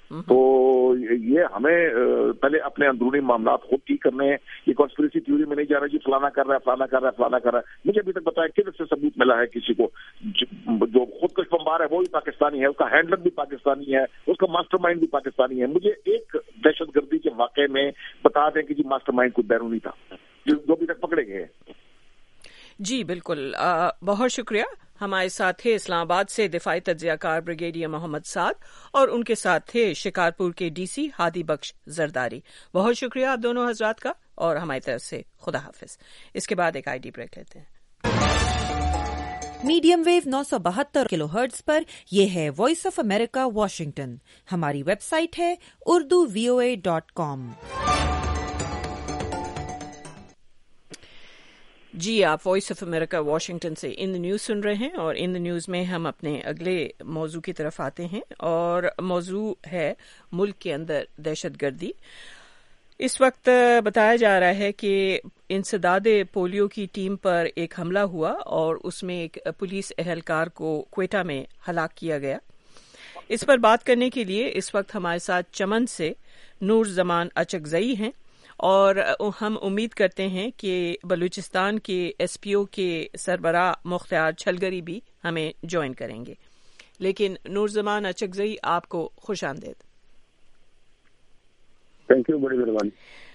تو یہ ہمیں پہلے اپنے اندرونی معاملات خود ٹھیک کرنے ہیں. یہ کانسپریسی تھیوری میں نہیں جا رہا جی فلانا کر رہا ہے فلانا کر رہا ہے فلانا کر رہا ہے. مجھے ابھی تک پتا ہے کدھر سے ثبوت ملا ہے کسی کو جو خودکش بمبار ہے وہ بھی پاکستانی ہے, اس کا ہینڈلر بھی پاکستانی ہے, اس کا ماسٹر مائنڈ بھی پاکستانی ہے. مجھے ایک دہشت گردی کے واقعے میں بتا دیں کہ جی ماسٹر مائنڈ کوئی بیرونی تھا جو ابھی تک پکڑے گئے ہیں. جی بالکل, آ, بہت شکریہ. ہمارے ساتھ تھے اسلام آباد سے دفاعی تجزیہ کار بریگیڈیئر محمد سعد اور ان کے ساتھ تھے شکارپور کے ڈی سی ہادی بخش زرداری. بہت شکریہ آپ دونوں حضرات کا اور ہماری طرف سے خدا حافظ. اس کے بعد ایک آئی ڈی بریک لیتے ہیں. میڈیم ویو نو سو بہتر کلو ہرٹز پر یہ ہے وائس آف امریکہ واشنگٹن. ہماری ویب سائٹ ہے Urdu V O A dot کام. جی آپ وائس آف امریکہ واشنگٹن سے ان دا نیوز سن رہے ہیں اور ان دا نیوز میں ہم اپنے اگلے موضوع کی طرف آتے ہیں اور موضوع ہے ملک کے اندر دہشت گردی. اس وقت بتایا جا رہا ہے کہ انسداد پولیو کی ٹیم پر ایک حملہ ہوا اور اس میں ایک پولیس اہلکار کو کوئٹہ میں ہلاک کیا گیا. اس پر بات کرنے کے لیے اس وقت ہمارے ساتھ چمن سے نور زمان اچکزئی ہیں اور ہم امید کرتے ہیں کہ بلوچستان کے ایس پی او کے سربراہ مختار چھلگری بھی ہمیں جوائن کریں گے. لیکن نور زمان اچکزئی آپ کو خوش آمدید. تھینک یو, بڑی مہربانی.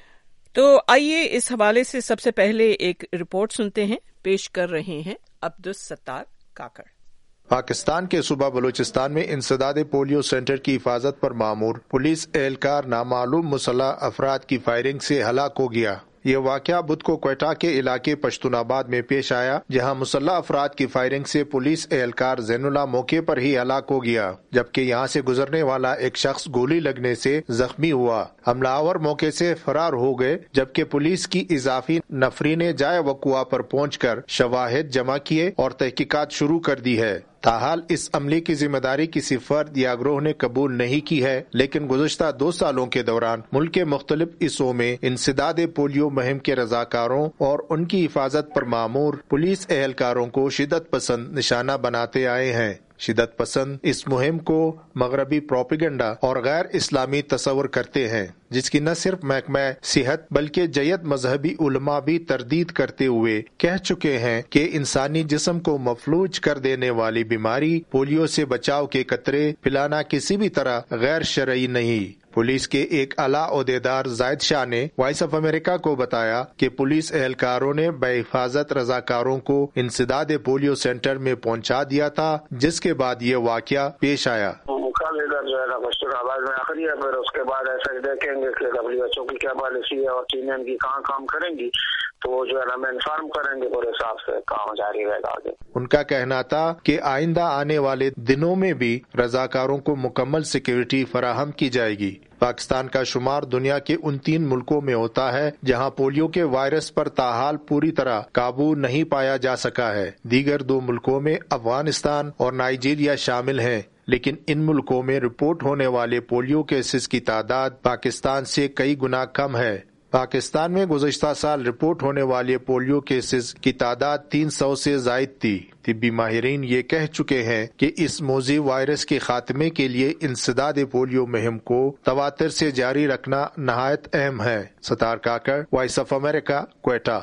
تو آئیے اس حوالے سے سب سے پہلے ایک رپورٹ سنتے ہیں. پیش کر رہے ہیں عبدالستار کاکڑ. پاکستان کے صوبہ بلوچستان میں انسداد پولیو سینٹر کی حفاظت پر مامور پولیس اہلکار نامعلوم مسلح افراد کی فائرنگ سے ہلاک ہو گیا. یہ واقعہ بدھ کو کوئٹہ کے علاقے پشتون آباد میں پیش آیا, جہاں مسلح افراد کی فائرنگ سے پولیس اہلکار زین اللہ موقع پر ہی ہلاک ہو گیا, جبکہ یہاں سے گزرنے والا ایک شخص گولی لگنے سے زخمی ہوا. حملہ آور موقع سے فرار ہو گئے, جبکہ پولیس کی اضافی نفری نے جائے وقوع پر پہنچ کر شواہد جمع کیے اور تحقیقات شروع کر دی ہے. تاحال اس عملے کی ذمہ داری کسی فرد یا گروہ نے قبول نہیں کی ہے, لیکن گزشتہ دو سالوں کے دوران ملک کے مختلف حصوں میں انسداد پولیو مہم کے رضاکاروں اور ان کی حفاظت پر مامور پولیس اہلکاروں کو شدت پسند نشانہ بناتے آئے ہیں. شدت پسند اس مہم کو مغربی پروپیگنڈا اور غیر اسلامی تصور کرتے ہیں, جس کی نہ صرف محکمہ صحت بلکہ جیت مذہبی علماء بھی تردید کرتے ہوئے کہہ چکے ہیں کہ انسانی جسم کو مفلوج کر دینے والی بیماری پولیو سے بچاؤ کے قطرے پلانا کسی بھی طرح غیر شرعی نہیں. پولیس کے ایک اعلیٰ عہدیدار زائد شاہ نے وائس آف امریکہ کو بتایا کہ پولیس اہلکاروں نے بحفاظت رضاکاروں کو انسداد پولیو سینٹر میں پہنچا دیا تھا, جس کے بعد یہ واقعہ پیش آیا. ادھر جو ہے نا پشتون آباد میں آخری ہے, پھر اس کے بعد ایسا دیکھیں گے کہ ڈبلیو ایچ او کی کیا پالیسی ہے اور ٹیمیں ان کی کہاں کام کریں گی, تو وہ جو ہے نا ہمیں انفارم کریں گے, پورے حساب سے کام جاری رہے گا آگے. ان کا کہنا تھا کہ آئندہ آنے والے دنوں میں بھی رضاکاروں کو مکمل سیکیورٹی فراہم کی جائے گی. پاکستان کا شمار دنیا کے ان تین ملکوں میں ہوتا ہے جہاں پولیو کے وائرس پر تاحال پوری طرح قابو نہیں پایا جا سکا ہے. دیگر دو ملکوں میں افغانستان اور نائجیریا شامل ہیں, لیکن ان ملکوں میں رپورٹ ہونے والے پولیو کیسز کی تعداد پاکستان سے کئی گنا کم ہے. پاکستان میں گزشتہ سال رپورٹ ہونے والے پولیو کیسز کی تعداد تین سو سے زائد تھی. طبی ماہرین یہ کہہ چکے ہیں کہ اس موذی وائرس کے خاتمے کے لیے انسداد پولیو مہم کو تواتر سے جاری رکھنا نہایت اہم ہے. Sattar Kakar, voice of America, Quetta.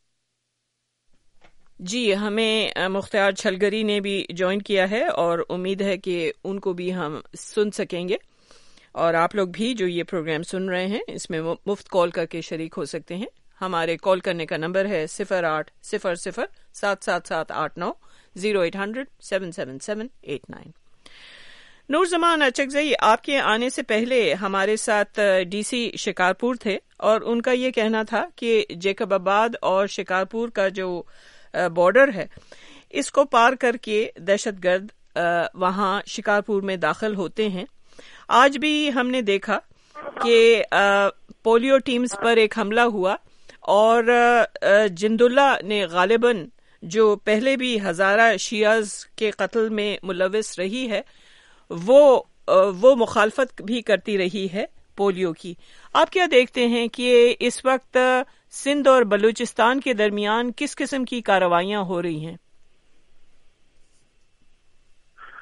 جی ہمیں مختار چھلگری نے بھی جوائن کیا ہے اور امید ہے کہ ان کو بھی ہم سن سکیں گے, اور آپ لوگ بھی جو یہ پروگرام سن رہے ہیں اس میں مفت کال کر کے شریک ہو سکتے ہیں. ہمارے کال کرنے کا نمبر ہے صفر آٹھ صفر صفر سات سات سات آٹھ نو zero eight hundred seven seven seven eight nine. Noor Zaman Achakzai, آپ کے آنے سے پہلے ہمارے ساتھ ڈی سی شکارپور تھے اور ان کا یہ کہنا تھا کہ جیکب آباد اور شکارپور کا جو بارڈر ہے اس کو پار کر کے دہشت گرد وہاں شکارپور میں داخل ہوتے ہیں. آج بھی ہم نے دیکھا کہ پولیو ٹیمز پر ایک حملہ ہوا اور جندولہ نے غالباً جو پہلے بھی ہزارہ شیعز کے قتل میں ملوث رہی ہے وہ وہ مخالفت بھی کرتی رہی ہے پولیو کی. آپ کیا دیکھتے ہیں کہ اس وقت سندھ اور بلوچستان کے درمیان کس قسم کی کارروائیاں ہو رہی ہیں؟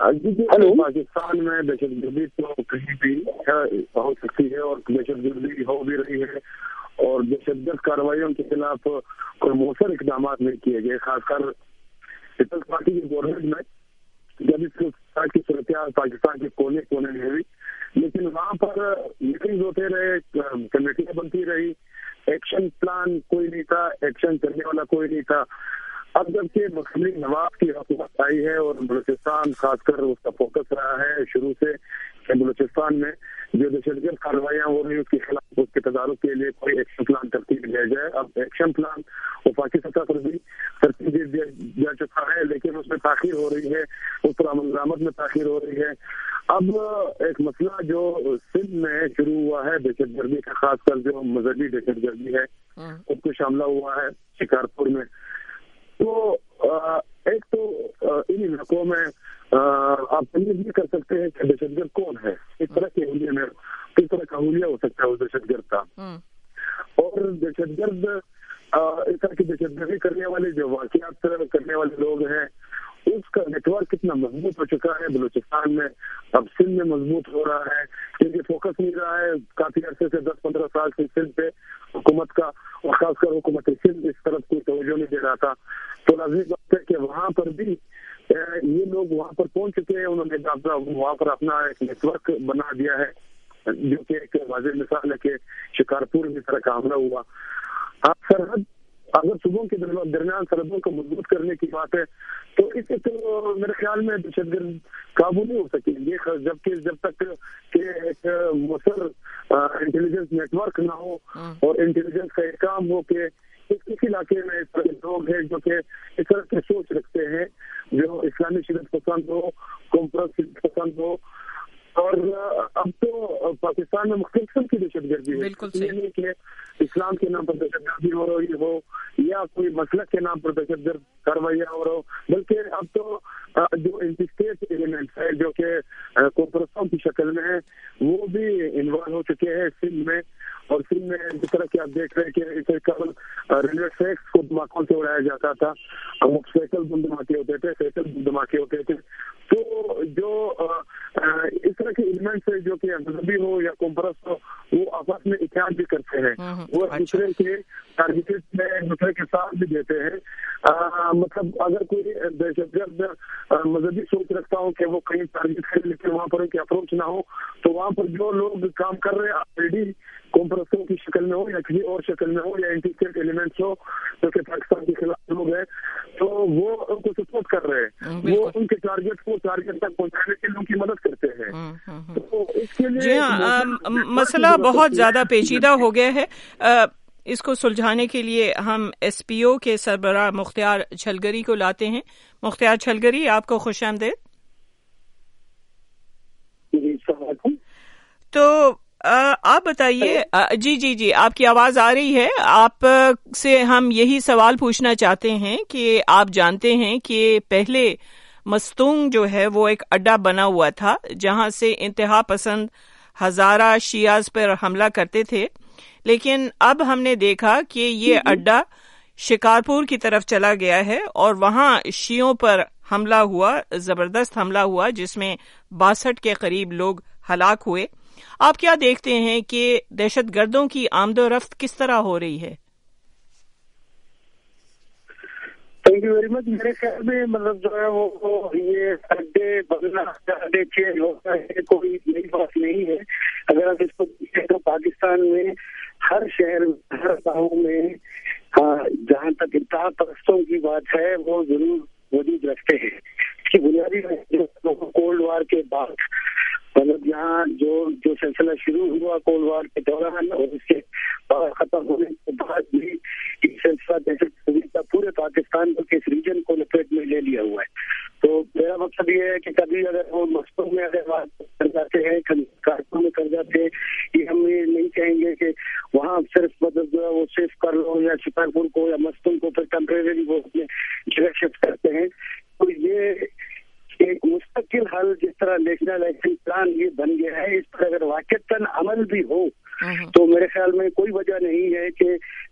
پاکستان میں دہشت گردی تو کہیں بھی ہو سکتی ہے اور دہشت گردی ہو بھی رہی ہے اور دہشت گرد کارروائیوں کے خلاف کوئی مؤثر اقدامات نہیں کیے گئے، خاص کر پیپلز پارٹی کی گورنمنٹ میں جب اس کی صورتحال پاکستان کے کونے کونے میں ہوئی، لیکن وہاں پر میٹنگ ہوتے رہے، کمیٹیاں بنتی رہی، ایکشن پلان کوئی نہیں تھا، ایکشن کرنے والا کوئی نہیں تھا۔ اب جب کہ مسلم نواز کی حکومت آئی ہے اور بلوچستان خاص کر اس کا فوکس رہا ہے شروع سے کہ بلوچستان میں جو دہشت گرد کارروائیاں ہو رہی ہیں اس کے خلاف اس کے تدارک کے لیے کوئی ایکشن پلان ترتیب دیا جائے۔ اب ایکشن پلان وفاقی سطح پر بھی ترتیب دیا جا چکا ہے، لیکن اس میں تاخیر ہو رہی ہے، اس پر عمل درآمد میں تاخیر ہو رہی ہے۔ اب ایک مسئلہ جو سندھ میں شروع ہوا ہے دہشت گردی کا، خاص کر جو مذہبی دہشت گردی ہے اس کو شاملہ ہوا ہے شکارپور میں، تو ایک تو ان علاقوں میں آپ تمیز نہیں کر سکتے ہیں کہ دہشت گرد کون ہے، اس طرح کے حلیے میں کس طرح کا حلیہ ہو سکتا ہے اس دہشت گرد کا، اور دہشت گرد اس طرح کی دہشت گردی کرنے والے جو واقعات کرنے والے لوگ ہیں اس کا نیٹ ورک کتنا مضبوط ہو چکا ہے بلوچستان میں، اب سندھ میں مضبوط ہو رہا ہے، کیونکہ فوکس نہیں رہا ہے کافی عرصے سے، دس پندرہ سال سے سندھ پہ حکومت کا اور خاص کر حکومت سندھ اس طرف کوئی توجہ نہیں دے رہا تھا، تو لازمی بات ہے کہ وہاں پر بھی یہ لوگ وہاں پر پہنچ چکے ہیں، انہوں نے وہاں پر اپنا ایک نیٹ ورک بنا دیا ہے، جو کہ ایک واضح مثال ہے کہ شکارپور میں اس طرح کا حملہ ہوا۔ آپ سرحد اگر صوبوں کے درمیان سرحدوں کو مضبوط کرنے کی بات ہے تو اس سے تو میرے خیال میں دہشت گرد قابو نہیں ہو سکیں گے، جبکہ جب تک کہ ایک مؤثر انٹیلیجنس نیٹ ورک نہ ہو اور انٹیلیجنس کا ایک کام ہو کہ کسی علاقے میں اس طرح کے لوگ ہیں جو کہ اس طرح کی سوچ رکھتے ہیں، جو اسلامی شدت پسند ہو، کمپرس شدت پسند ہو، اور اب تو پاکستان میں مختلف قسم کی دہشت گردی ہے، یہ نہیں کہ اسلام کے نام پر دہشت گردی ہو رہی ہو یا کوئی مسلک کے نام پر دہشت گرد کاروائیاں ہو رہا ہو، بلکہ اب تو جو انٹی اسٹیٹ ایلیمنٹس ہے جو کہ کورپوریشن کی شکل میں ہے وہ بھی انوالو ہو چکے ہیں سندھ میں، اور سندھ میں جس طرح کہ آپ دیکھ رہے ہیں کہ اسے قبل ریلوے ٹریکس کو دھماکوں سے اڑایا جاتا تھا، موٹر سائیکل بم دھماکے ہوتے تھے، سائیکل بم دھماکے ہوتے تھے، تو جو اس طرح کے ایلیمنٹس ہے جو کہ مذہبی ہو یا کمپرس ہو وہ آپس میں اتحاد بھی کرتے ہیں، وہ ایک دوسرے کے ٹارگیٹ میں ایک دوسرے کے ساتھ بھی دیتے ہیں۔ مطلب اگر کوئی دہشت گرد مذہبی سوچ رکھتا ہو کہ وہ کہیں ٹارگیٹ کرے لیکن وہاں پر ان کی اپروچ نہ ہو، تو وہاں پر جو لوگ کام کر رہے ہیں آلریڈی کمپرسوں کی شکل میں ہو یا کسی اور شکل میں ہو یا اینٹی اسٹیٹ ایلیمنٹس ہو جو کہ پاکستان کے خلاف لوگ ہیں، تو وہ ان کو سپورٹ کر رہے ہیں، وہ ان کے ٹارگیٹ کو ٹارگیٹ تک پہنچانے کے لیے ان کی مدد کرتے ہیں۔ تو اس کے لیے جی ہاں، مسئلہ بہت زیادہ پیچیدہ ہو گیا ہے، اس کو سلجھانے کے لیے ہم ایس پی او کے سربراہ مختار چھلگری کو لاتے ہیں۔ مختار چھلگری، آپ کو خوش آمدید۔ تو آپ بتائیے، جی جی جی آپ کی آواز آ رہی ہے، آپ سے ہم یہی سوال پوچھنا چاہتے ہیں کہ آپ جانتے ہیں کہ پہلے مستونگ جو ہے وہ ایک اڈا بنا ہوا تھا جہاں سے انتہا پسند ہزارہ شیعز پر حملہ کرتے تھے، لیکن اب ہم نے دیکھا کہ یہ اڈا شکارپور کی طرف چلا گیا ہے اور وہاں شیعوں پر حملہ ہوا، زبردست حملہ ہوا جس میں باسٹھ کے قریب لوگ ہلاک ہوئے۔ آپ کیا دیکھتے ہیں کہ دہشت گردوں کی آمد و رفت کس طرح ہو رہی ہے؟ Thank you very much. میرے خیال میں مطلب جو ہے وہ یہ اڈے بدلنا اڈے چینج ہوتا ہے کوئی نئی بات نہیں ہے۔ اگر آپ اس کو دیکھیں تو پاکستان میں ہر شہر ہر گاؤں میں جہاں تک انتہا پرستوں کی بات ہے وہ ضرور وجود رکھتے ہیں۔ اس کی بنیادی کولڈ وار کے بعد مطلب یہاں جو جو سلسلہ شروع ہوا کولڈ وار کے دوران اور اس کے ختم ہونے کے بعد بھی یہ سلسلہ دہشت گردی کا پورے پاکستان کے اس ریجن کو لپیٹ میں لے لیا ہوا ہے۔ تو میرا مقصد یہ ہے کہ کبھی اگر وہ مستوں میں اگر بات کر جاتے ہیں، کبھی کارکنوں میں کر جاتے ہیں، یہ ہم یہ نہیں کہیں گے کہ وہاں صرف مطلب جو ہے وہ صرف کر لو یا شکارپور کو یا مستوں کو پھر ٹیمپریری وہ اپنے جگہ شفٹ کرتے ہیں۔ تو یہ ایک مستقل حل جس طرح نیشنل ایکشن پلان یہ بن گیا ہے، اس پر اگر واقعتاً عمل بھی ہو تو میرے خیال میں کوئی وجہ نہیں ہے کہ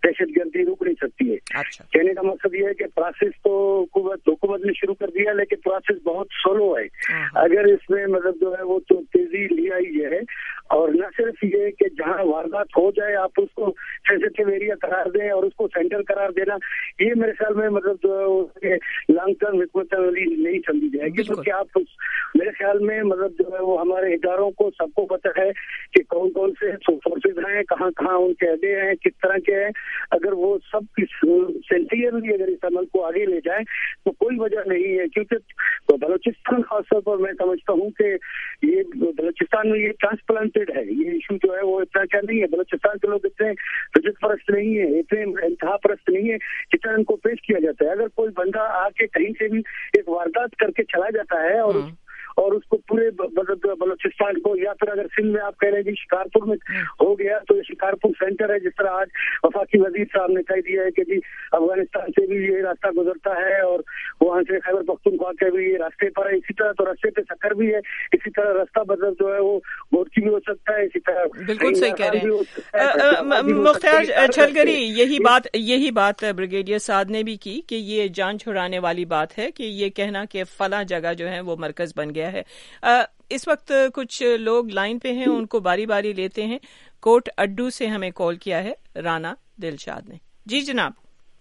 दहशत गर्दी रुक नहीं सकती है। अच्छा। कहने का मकसद ये है कि प्रोसेस तो हुकूमत हुकूमत ने शुरू कर दिया, लेकिन प्रोसेस बहुत स्लो है। अगर इसमें मतलब जो है वो तो तेजी ली आई है, और न सिर्फ ये कि जहाँ वारदात हो जाए आप उसको सेंसिटिव एरिया करार दें और उसको सेंटर करार देना, ये मेरे ख्याल में मतलब जो है लॉन्ग टर्म हिकमत अमली नहीं समझी जाएगी, क्योंकि आप उस, मेरे ख्याल में मतलब जो है वो हमारे इदारों को सबको पता है कि कौन कौन से फोर्सेज हैं, कहाँ कहाँ उनके अड्डे हैं, किस तरह के हैं। अगर वो सब सेंटियरली अगर इस अमल को आगे ले जाए तो कोई वजह नहीं है, क्योंकि तो बलोचिस्तान खासतौर पर मैं समझता हूँ कि ये बलोचिस्तान में ये ट्रांसप्लांटेड है, ये इशू जो है वो इतना क्या नहीं है। बलोचिस्तान के लोग इतने विजिट परस्त नहीं है, इतने इंतहा परस्त नहीं है जितना इनको पेश किया जाता है। अगर कोई बंदा आके कहीं से भी एक वारदात करके चला जाता है और और उसको पूरे बलोचिस्तान को, या फिर अगर सिंध में आप कह रहे हैं कि शिकारपुर में हो गया तो ये शिकारपुर सेंटर है, जिस तरह आज वफाकी वजीर साहब ने कह दिया है कि जी अफगानिस्तान से भी ये रास्ता गुजरता है और वहाँ से खैबर पख्तूनख्वा के भी ये रास्ते पर है, इसी तरह तो रास्ते पे सक्कर भी है, इसी तरह रास्ता बदल जो है वो गोरकी भी हो सकता है, इसी तरह बिल्कुल सही कह रहे हैं मुख्तार छलगरी। यही बात यही बात ब्रिगेडियर साद ने भी की कि ये जान छुड़ाने वाली बात है कि ये कहना कि फला जगह जो है वो मरकज बन गया है। आ, इस वक्त कुछ लोग लाइन पे हैं, उनको बारी बारी लेते हैं। कोट अड्डू से हमें कॉल किया है राना दिलशाद ने। जी जनाब।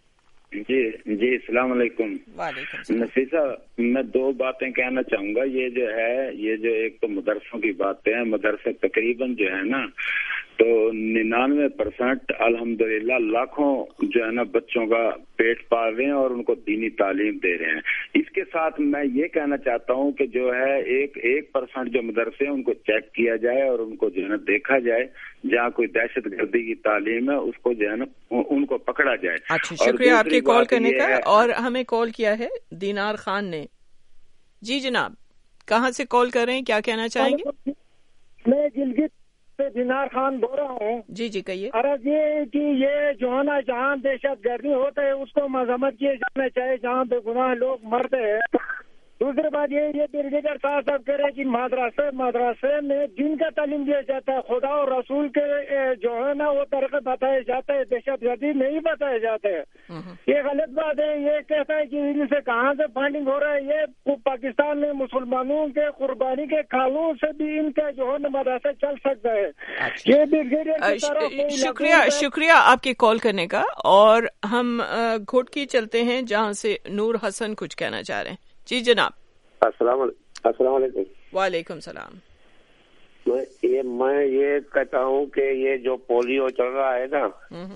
जी जी अस्सलाम वालेकुम। वालेकुम। नफीसा, मैं दो बातें कहना चाहूंगा। ये जो है ये जो एक तो मदरसों की बातें हैं, मदरसे तकरीबन जो है ना तो निन्यानवे परसेंट अल्हम्दुलिल्लाह लाखों जो है ना बच्चों का पेट पाल रहे हैं और उनको दीनी तालीम दे रहे हैं। इसके साथ मैं ये कहना चाहता हूँ कि जो है एक एक परसेंट जो मदरसे हैं उनको चेक किया जाए और उनको जो है ना देखा जाए, जहाँ कोई दहशत गर्दी की तालीम है उसको जो है ना उनको पकड़ा जाए। अच्छा, शुक्रिया आपके कॉल करने का। और हमें कॉल किया है दीनार खान ने। जी जनाब, कहाँ से कॉल कर रहे हैं, क्या कहना चाहेंगे? मैं गिलगित से दीनार खान बोल रहा हूँ। जी जी कहिए। अर्ज ये कि ये जो है ना जहाँ दहशत गर्दी होता है उसको मजम्मत किए जाना चाहिए, जहाँ बेगुनाह लोग मरते हैं। दूसरी बात ये ये ब्रिगेडियर साहब साहब कह रहे हैं कि मदरसे मदरसे में दिन का तालीम दिया जाता है, खुदा और रसूल के जो है ना वो तरीके बताए जाते हैं, दहशत गर्दी नहीं बताए जाते हैं। ये गलत बात है। ये कहता है कि इनसे कहाँ से फंडिंग हो रहा है, ये पाकिस्तान में मुसलमानों के कुर्बानी के खालों से भी इनका जो है ना मदरसा चल सकता है। ये ब्रिगेडियर शुक्रिया शुक्रिया आपके कॉल करने का। और हम घोटकी चलते हैं जहाँ से नूर हसन कुछ कहना चाह रहे हैं। जी जनाब। अस्सलाम वालेकुम। वालेकुम सलाम। मैं ये मैं ये कहता हूँ कि ये जो पोलियो चल रहा है ना,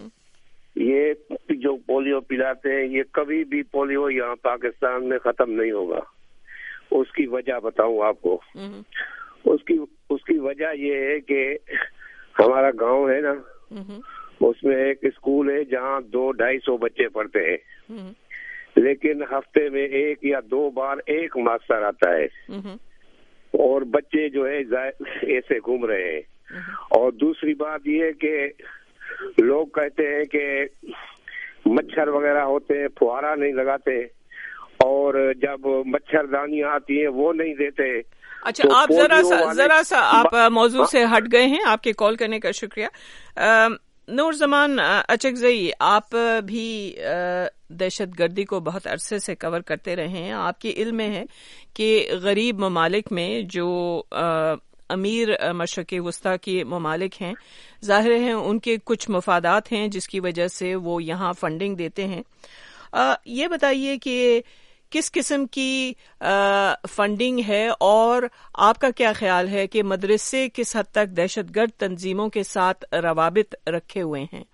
ये जो पोलियो पिलाते हैं ये कभी भी पोलियो यहाँ पाकिस्तान में खत्म नहीं होगा। उसकी वजह बताऊँ आपको। उसकी उसकी वजह ये है कि हमारा गांव है ना, उसमें एक स्कूल है जहाँ दो ढाई सौ बच्चे पढ़ते हैं, लेकिन हफ्ते में एक या दो बार एक मास्टर आता है और बच्चे जो है ऐसे घूम रहे हैं। और दूसरी बात ये कि लोग कहते हैं कि मच्छर वगैरह होते हैं, फुहारा नहीं लगाते, और जब मच्छरदानियां आती हैं वो नहीं देते। अच्छा, तो आप जरा सा जरा सा आप मौजू से हट गए हैं। आपके कॉल करने का शुक्रिया। नूर जमान अचकजई, आप भी दहशत गर्दी को बहुत अरसे से कवर करते रहे हैं। आपके इल्म में है कि गरीब ममालिक में जो आ, अमीर मशरक़ वस्ता के ममालिक हैं, ज़ाहिर है उनके कुछ मफादात हैं जिसकी वजह से वो यहाँ फंडिंग देते हैं। आ, ये बताइए कि किस किस्म की आ, फंडिंग है और आपका क्या ख्याल है कि मदरसे किस हद तक दहशतगर्द तंजीमों के साथ रवाबित रखे हुए हैं?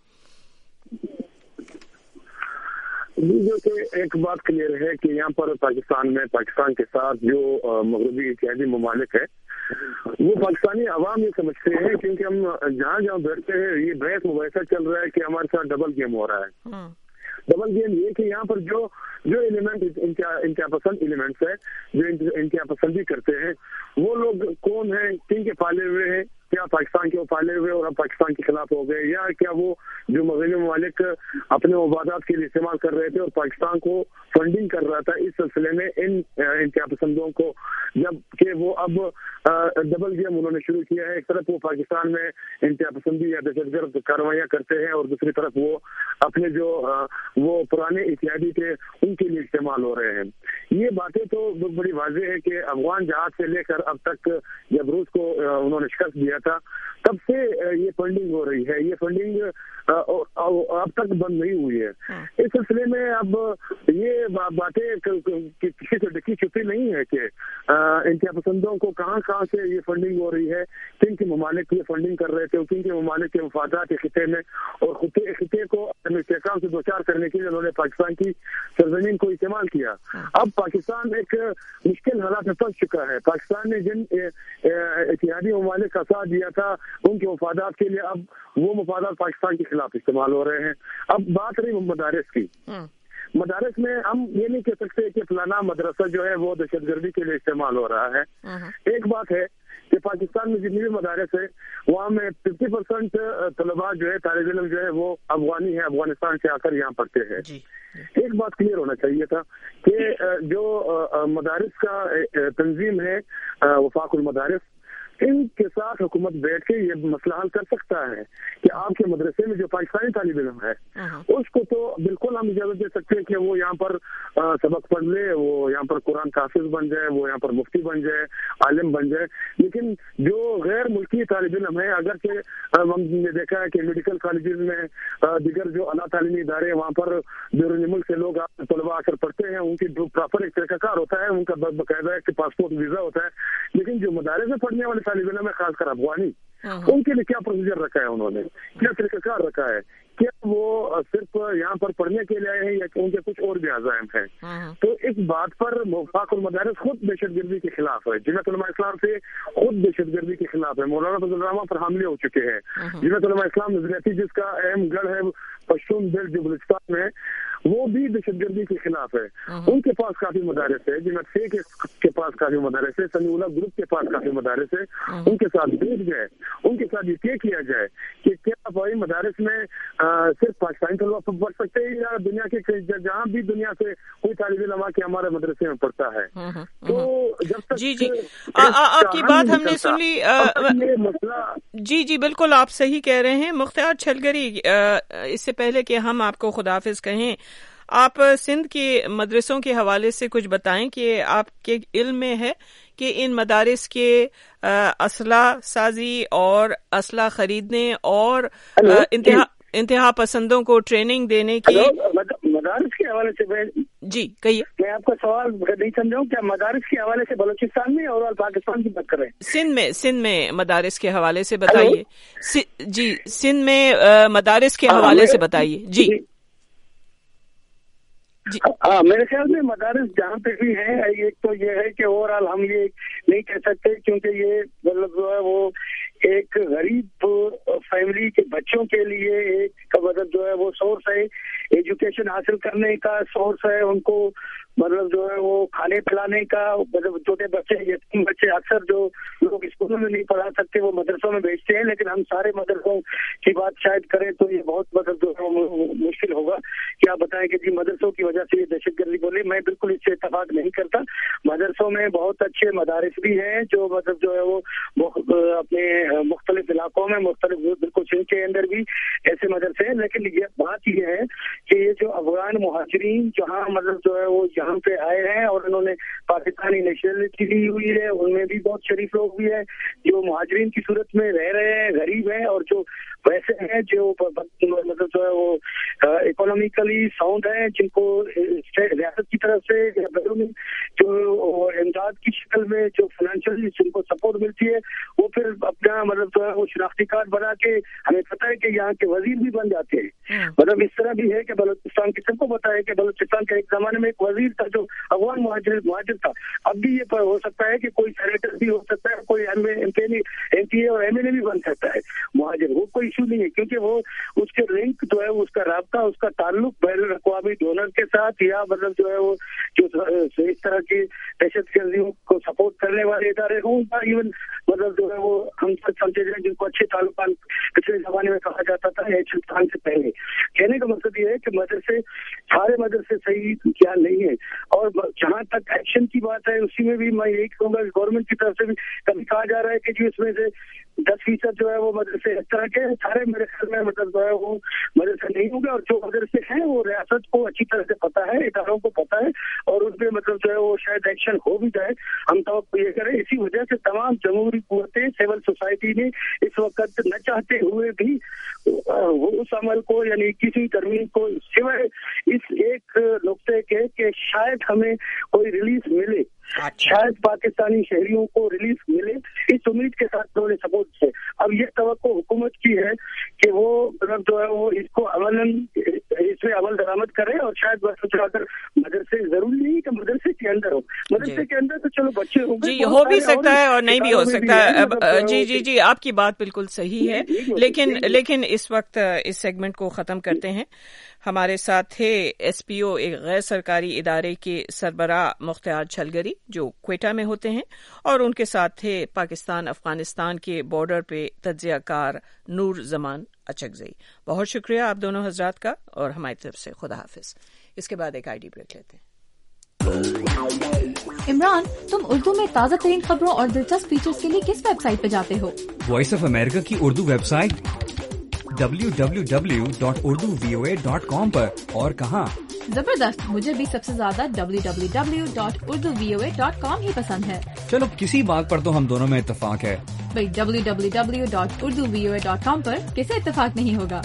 एक बात क्लियर है कि यहाँ पर पाकिस्तान में पाकिस्तान के साथ जो मगरबी इत्यादी ममालिक है वो पाकिस्तानी अवाम ये समझते हैं, क्योंकि हम जहाँ जहाँ बैठते हैं ये बहस मुबैसा चल रहा है कि हमारे साथ डबल गेम हो रहा है। डबल गेम ये कि यहाँ पर जो जो एलिमेंट इनका इनका पसंद एलिमेंट्स है, जो इनका पसंदी करते हैं, वो लोग कौन है, किन के पाले हुए हैं, کیا پاکستان کے وہ پالے ہوئے اور اب پاکستان کے خلاف ہو گئے، یا کیا وہ جو مغربی ممالک اپنے مفادات کے لیے استعمال کر رہے تھے اور پاکستان کو فنڈنگ کر رہا تھا اس سلسلے میں ان انتہا پسندوں کو، جب کہ وہ اب ڈبل گیم انہوں نے شروع کیا ہے. ایک طرف وہ پاکستان میں انتہا پسندی یا دہشت گرد کاروائیاں کرتے ہیں اور دوسری طرف وہ اپنے جو وہ پرانے اتحادی تھے ان کے لیے استعمال ہو رہے ہیں. یہ باتیں تو بڑی واضح ہے کہ افغان جہاد سے لے کر اب تک جب روس کو انہوں نے شکست دیا تھا تب سے یہ فنڈنگ ہو رہی ہے. یہ فنڈنگ اب تک بند نہیں ہوئی ہے. اس سلسلے میں اب یہ باتیں کسی سے ڈکی چھپی نہیں ہے کہ انتہا پسندوں کو کہاں کہاں سے یہ فنڈنگ ہو رہی ہے، کن کے ممالک یہ فنڈنگ کر رہے تھے اور کن کے ممالک کے مفادات خطے میں اور خطے خطے کو استحکام سے دوچار کرنے کے لیے انہوں نے پاکستان کی سرزمین کو استعمال کیا. اب پاکستان ایک مشکل حالات میں پھنس چکا ہے. پاکستان نے جن اتحادی ممالک کا ساتھ دیا تھا ان کے مفادات کے لیے اب وہ مفادات پاکستان کے خلاف استعمال ہو رہے ہیں. اب بات رہی مدارس کی، مدارس میں ہم یہ نہیں کہہ سکتے کہ فلانا مدرسہ جو ہے وہ دہشت گردی کے لیے استعمال ہو رہا ہے. ایک بات ہے کہ پاکستان میں جتنی بھی مدارس ہے وہاں میں ففٹی پرسینٹ طلباء جو ہے طالب علم جو ہے وہ افغانی ہے، افغانستان سے آ کر یہاں پڑھتے ہیں. ایک بات کلیئر ہونا چاہیے تھا کہ جو مدارس کا تنظیم ہے وفاق المدارس، ان کے ساتھ حکومت بیٹھ کے یہ مسئلہ حل کر سکتا ہے کہ آپ کے مدرسے میں جو پاکستانی طالب علم ہے اس کو تو بالکل ہم اجازت دے سکتے ہیں کہ وہ یہاں پر سبق پڑھ لے، وہ یہاں پر قرآن کا حافظ بن جائے، وہ یہاں پر مفتی بن جائے، عالم بن جائے. لیکن جو غیر ملکی طالب علم ہے، اگرچہ ہم نے دیکھا ہے کہ میڈیکل کالجز میں دیگر جو اعلیٰ تعلیمی ادارے ہیں وہاں پر بیرون ملک سے لوگ طلباء آ کر پڑھتے ہیں، ان کی جو پراپر ایک طریقہ کار ہوتا ہے، ان کا باقاعدہ ایک پاسپورٹ ویزا ہوتا ہے. لیکن جو مدارس میں پڑھنے والے طالب علم ہے خاص کر افغانی، ان کے لیے کیا پروسیجر رکھا ہے، انہوں نے کیا طریقہ کار رکھا ہے؟ کیا وہ صرف یہاں پر پڑھنے کے لیے آئے ہیں یا کہ ان کے کچھ اور بھی عزائم ہیں؟ تو اس بات پر وفاق المدارس خود دہشت گردی کے خلاف ہے. جمعیت علماء اسلام سے خود دہشت گردی کے خلاف ہے. مولانا فضل الرحمان پر حملے ہو چکے ہیں. جمعیت علماء اسلام نظریاتی جس کا اہم گڑھ ہے پشتون بیلٹ جو بلوچستان میں، وہ بھی دہشت گردی کے خلاف ہے. ان کے پاس کافی مدارس ہے، جمعیت سے کے پاس کافی مدارس ہے، سمیع اللہ گروپ کے پاس کافی مدارس ہے. ان کے ساتھ بیٹھ جائے، ان کے ساتھ یہ طے کیا جائے کہ کیا بھائی مدارس میں صرف پاکستانی طلبا پڑھ سکتے ہیں یا دنیا کے جہاں بھی دنیا سے کوئی طالب علم کے ہمارے مدرسے میں پڑھتا ہے. تو جب تک جی جی آپ کی بات ہم نے سن لی. جی جی بالکل آپ صحیح کہہ رہے ہیں. مختار چھلگری، اس سے پہلے کہ ہم آپ کو خداحافظ کہیں، آپ سندھ کے مدرسوں کے حوالے سے کچھ بتائیں کہ آپ کے علم میں ہے کہ ان مدارس کے اسلحہ سازی اور اسلحہ خریدنے اور انتہا انتہا پسندوں کو ٹریننگ دینے کی مدارس کے حوالے سے میں جی کہیے. میں آپ کا سوال نہیں سمجھا ہوں. کیا مدارس کے حوالے سے بلوچستان میں اور پاکستان کی بات کر رہے ہیں؟ سندھ میں سندھ میں مدارس کے حوالے سے بتائیے. جی سندھ میں مدارس کے حوالے سے بتائیے. جی ہاں میرے خیال میں مدارس جہاں پہ بھی ہیں، ایک تو یہ ہے کہ اوور آل ہم یہ نہیں کہہ سکتے کیونکہ یہ مطلب جو ہے وہ ایک غریب فیملی کے بچوں کے لیے ایک مطلب جو ہے وہ سورس ہے، ایجوکیشن حاصل کرنے کا سورس ہے، ان کو مطلب جو ہے وہ کھانے پلانے کا. مطلب چھوٹے بچے یتیم بچے اکثر جو لوگ اسکولوں میں نہیں پڑھا سکتے وہ مدرسوں میں بھیجتے ہیں. لیکن ہم سارے مدرسوں کی بات شاید کریں تو یہ بہت مطلب جو ہے مشکل ہوگا کہ آپ بتائیں کہ جی مدرسوں کی وجہ سے یہ دہشت گردی بولی. میں بالکل اس سے اتفاق نہیں کرتا. مدرسوں میں بہت اچھے مدارس بھی ہیں جو مطلب جو ہے وہ اپنے مختلف علاقوں میں مختلف بالکل سندھ کے اندر بھی ایسے مدرسے ہیں. لیکن یہ بات یہ ہے کہ یہ جو افغان مہاجرین جہاں مطلب جو ہے وہ یہاں پہ آئے ہیں اور انہوں نے پاکستانی نیشنلٹی لی ہوئی ہے، ان میں بھی بہت شریف لوگ بھی ہیں جو مہاجرین کی صورت میں رہ رہے ہیں، غریب ہیں، اور جو ویسے ہیں جو مطلب جو ہے وہ اکنامیکلی ساؤنڈ ہیں، جن کو ریاست کی طرف سے بیرونی جو امداد کی شکل میں جو فائنینشیل جن کو سپورٹ ملتی ہے وہ پھر اپنا مطلب جو ہے وہ شناختی کارڈ بنا کے ہمیں پتہ ہے کہ یہاں کے وزیر بھی بن جاتے ہیں. مطلب اس طرح بھی ہے کہ بلوچستان کی سب کو پتہ ہے کہ بلوچستان کے ایک زمانے میں ایک وزیر تھا جو افغان مہاجر مہاجر تھا. اب بھی یہ ہو سکتا ہے کہ کوئی سینیٹر بھی ہو سکتا ہے، کوئی ایم پی ایم پی اے اور ایم ایل اے بھی بن سکتا ہے مہاجر. وہ کوئی ایشو نہیں ہے، کیونکہ وہ اس کے لنک جو ہے اس کا رابطہ اس کا تعلق بین الاقوامی ڈونر کے ساتھ یا مطلب جو ہے وہ جو اس طرح کی دہشت گردیوں کو سپورٹ کرنے والے ادارے ہوں یا ایون مطلب جو ہے وہ ہم سب سمجھے جائیں جن کو اچھے تعلقات پچھلے زمانے میں کہا جاتا تھا ہندوستان سے پہلے. کہنے کا مقصد یہ ہے کہ مدرسے سارے مدرسے صحیح کیا نہیں ہے. اور جہاں تک ایکشن کی بات ہے اسی میں بھی میں یہی کہوں گا کہ گورنمنٹ کی طرف سے بھی کبھی کہا جا رہا ہے کہ جی اس میں سے دس فیصد جو ہے وہ مدرسے اس طرح کے سارے میرے خیال میں مطلب جو ہے وہ مدرسے نہیں ہوں گے، اور جو مدرسے ہیں وہ ریاست کو اچھی طرح سے پتہ ہے، اداروں کو پتہ ہے، اور ان پہ مطلب جو ہے وہ شاید ایکشن ہو بھی جائے. ہم توقع یہ کریں. اسی وجہ سے تمام جمہوری قوتیں سول سوسائٹی نے اس وقت نہ چاہتے ہوئے بھی وہ اس عمل کو یعنی اکیسویں ترمیم کو سوائے اس ایک نقطے کے کہ شاید ہمیں کوئی ریلیز ملے، شاید پاکستانی شہریوں کو ریلیف ملے، اس امید کے ساتھ انہوں نے سپورٹ سے. اب یہ توقع حکومت کی ہے کہ وہ مطلب جو ہے وہ اس کو عملاً اس میں عمل درآمد کرے، اور شاید بس چلا کر مدرسے ضروری نہیں کہ مدرسے کے اندر ہو، مدرسے کے اندر تو چلو بچے ہوں گے، جی ہو بھی سکتا ہے اور نہیں بھی ہو سکتا ہے. جی جی جی آپ کی بات بالکل صحیح ہے، لیکن لیکن اس وقت اس سیگمنٹ کو ختم کرتے ہیں. ہمارے ساتھ تھے ایس پی او ایک غیر سرکاری ادارے کے سربراہ مختار چھلگری جو کوئٹہ میں ہوتے ہیں، اور ان کے ساتھ تھے پاکستان افغانستان کے بارڈر پہ تجزیہ کار نور زمان اچکزئی. بہت شکریہ آپ دونوں حضرات کا، اور ہماری طرف سے خدا حافظ. اس کے بعد ایک آئی ڈی بریک لیتے ہیں. عمران، تم اردو میں تازہ ترین خبروں اور دلچسپ فیچرز کے لیے کس ویب سائٹ پہ جاتے ہو؟ وائس آف امریکہ کی Urdu website W W W dot Urdu V O A dot com پر. اور کہاں؟ زبردست، مجھے بھی سب سے زیادہ W W W dot Urdu V O A dot com ہی پسند ہے. چلو کسی بات پر تو ہم دونوں میں اتفاق ہے. بھائی W W W dot Urdu V O A dot com پر کسے اتفاق نہیں ہوگا؟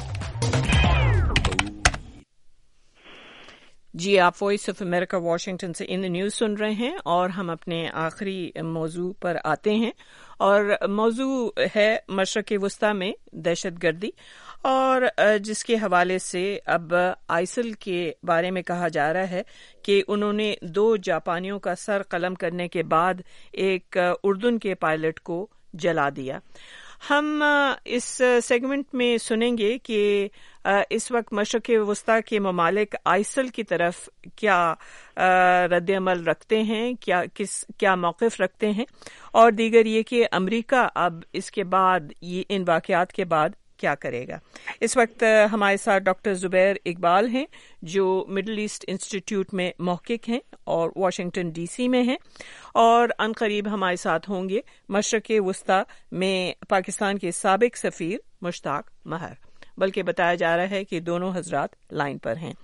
جی آپ وائس آف امریکہ واشنگٹن سے ان نیوز سن رہے ہیں، اور ہم اپنے آخری موضوع پر آتے ہیں، اور موضوع ہے مشرق وسطی میں دہشت گردی، اور جس کے حوالے سے اب آئسل کے بارے میں کہا جا رہا ہے کہ انہوں نے دو جاپانیوں کا سر قلم کرنے کے بعد ایک اردن کے پائلٹ کو جلا دیا. ہم اس سیگمنٹ میں سنیں گے کہ اس وقت مشرق وسطی کے ممالک آئسل کی طرف کیا رد عمل رکھتے ہیں، کیا کس کیا موقف رکھتے ہیں، اور دیگر یہ کہ امریکہ اب اس کے بعد یہ ان واقعات کے بعد کیا کرے گا. اس وقت ہمارے ساتھ ڈاکٹر زبیر اقبال ہیں جو مڈل ایسٹ انسٹیٹیوٹ میں محقق ہیں اور واشنگٹن ڈی سی میں ہیں، اور ان قریب ہمارے ساتھ ہوں گے مشرق وسطی میں پاکستان کے سابق سفیر مشتاق مہر، بلکہ بتایا جا رہا ہے کہ دونوں حضرات لائن پر ہیں.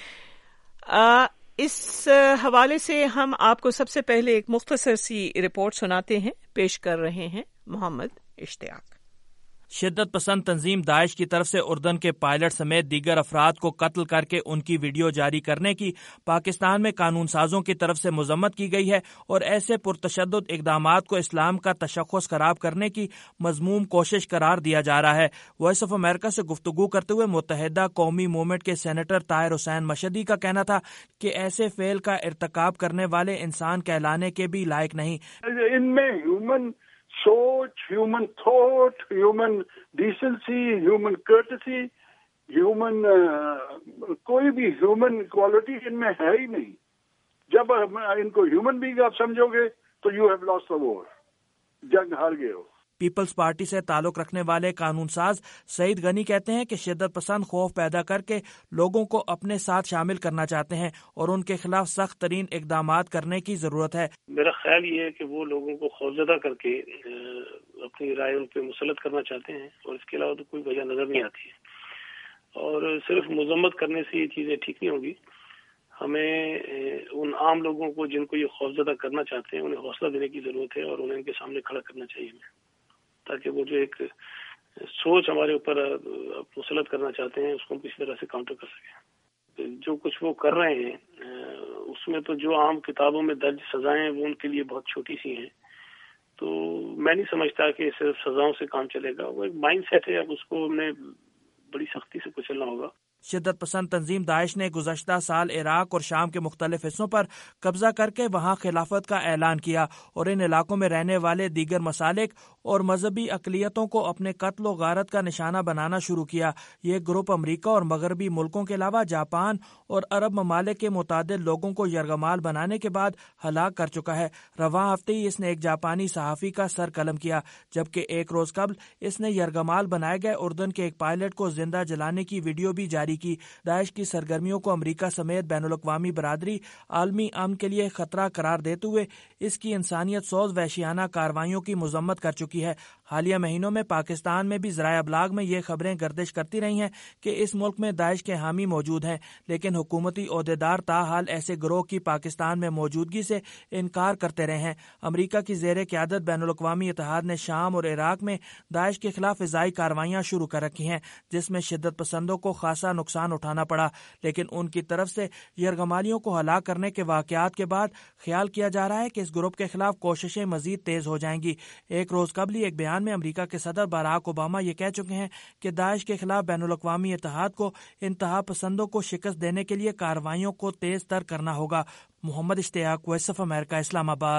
آ, اس حوالے سے ہم آپ کو سب سے پہلے ایک مختصر سی رپورٹ سناتے ہیں. پیش کر رہے ہیں محمد اشتیاق. شدت پسند تنظیم داعش کی طرف سے اردن کے پائلٹ سمیت دیگر افراد کو قتل کر کے ان کی ویڈیو جاری کرنے کی پاکستان میں قانون سازوں کی طرف سے مذمت کی گئی ہے، اور ایسے پرتشدد اقدامات کو اسلام کا تشخص خراب کرنے کی مذموم کوشش قرار دیا جا رہا ہے. وائس آف امریکہ سے گفتگو کرتے ہوئے متحدہ قومی موومنٹ کے سینیٹر طاہر حسین مشہدی کا کہنا تھا کہ ایسے فعل کا ارتکاب کرنے والے انسان کہلانے کے بھی لائق نہیں. ان میں ہیومن سوچ، human thought, human decency, human courtesy, human کوئی بھی ہیومن کوالٹی ان میں ہے ہی نہیں. جب ان کو ہیومن بینگ آپ سمجھو گے تو you have lost the war, جنگ ہار گئے ہو. پیپلز پارٹی سے تعلق رکھنے والے قانون ساز سعید غنی کہتے ہیں کہ شدت پسند خوف پیدا کر کے لوگوں کو اپنے ساتھ شامل کرنا چاہتے ہیں اور ان کے خلاف سخت ترین اقدامات کرنے کی ضرورت ہے. میرا خیال یہ ہے کہ وہ لوگوں کو خوفزدہ کر کے اپنی رائے ان پہ مسلط کرنا چاہتے ہیں، اور اس کے علاوہ تو کوئی وجہ نظر نہیں آتی ہے. اور صرف مذمت کرنے سے یہ چیزیں ٹھیک نہیں ہوگی. ہمیں ان عام لوگوں کو جن کو یہ خوفزدہ کرنا چاہتے ہیں انہیں حوصلہ دینے کی ضرورت ہے، اور انہیں ان کے سامنے کھڑا کرنا چاہیے ہمیں، تاکہ وہ جو ایک سوچ ہمارے اوپر مسلط کرنا چاہتے ہیں اس کو ہم کسی طرح سے کاؤنٹر کر سکیں. جو کچھ وہ کر رہے ہیں اس میں تو جو عام کتابوں میں درج سزائیں وہ ان کے لیے بہت چھوٹی سی ہیں. تو میں نہیں سمجھتا کہ صرف سزاؤں سے کام چلے گا. وہ ایک مائنڈ سیٹ ہے، اب اس کو ہم نے بڑی سختی سے کچلنا ہوگا. शिद्दत पसंद तंजीम दाइश ने गुज़श्ता साल इराक और शाम के मुख्तलिफ हिस्सों पर कब्जा करके वहाँ खिलाफत का ऐलान किया और इन इलाकों में रहने वाले दीगर मसालिक और मजहबी अक़लियतों को अपने कत्ल व गारत का निशाना बनाना शुरू किया। ये ग्रुप अमरीका और मगरबी मुल्कों के अलावा जापान और अरब ममालिक के मुतादिद लोगों को यरगमाल बनाने के बाद हलाक कर चुका है। रवां हफ्ते ही इसने एक जापानी सहाफ़ी का सर कलम किया, जबकि एक रोज कबल इसने यरगमाल बनाए गए उर्दन के एक पायलट को जिंदा जलाने की वीडियो भी जारी की। दाइश की सरगर्मियों को अमरीका समेत बैनुल-अक़वामी बरादरी आलमी अमन के लिए खतरा करार देते हुए इसकी इंसानियत सौज वहशियाना कार्रवाइयों की मजम्मत कर चुकी है। हालिया महीनों में पाकिस्तान में भी ज़राए अबलाग में ये खबरें गर्दिश करती रही हैं कि इस मुल्क में दाइश के हामी मौजूद हैं, लेकिन हुकूमती ओहदेदार ताहाल ऐसे गिरोह की पाकिस्तान में मौजूदगी से इनकार करते रहे हैं। अमरीका की ज़ेर क़यादत बैनुल-अक़वामी इत्तेहाद ने शाम और इराक में दाइश के खिलाफ फ़िज़ाई कार्रवाइयाँ शुरू कर रखी हैं, जिसमें शिद्दत पसंदों को खासा नुकसान उठाना पड़ा, लेकिन उनकी तरफ से यरगमालियों को हलाक करने के वाक़यात के बाद ख्याल किया जा रहा है कि इस ग्रुप के खिलाफ कोशिशें मज़ीद तेज़ हो जाएंगी। एक रोज़ कबल ही एक बयान में अमरीका के सदर बराक ओबामा ये कह चुके हैं कि दाइश के खिलाफ बैनुल-अक़वामी इत्तेहाद को इंतहा पसंदों को शिकस्त देने के लिए कार्रवाइयों को तेज तर करना होगा। Mohammad Ishtiaq, voice of America, Islamabad.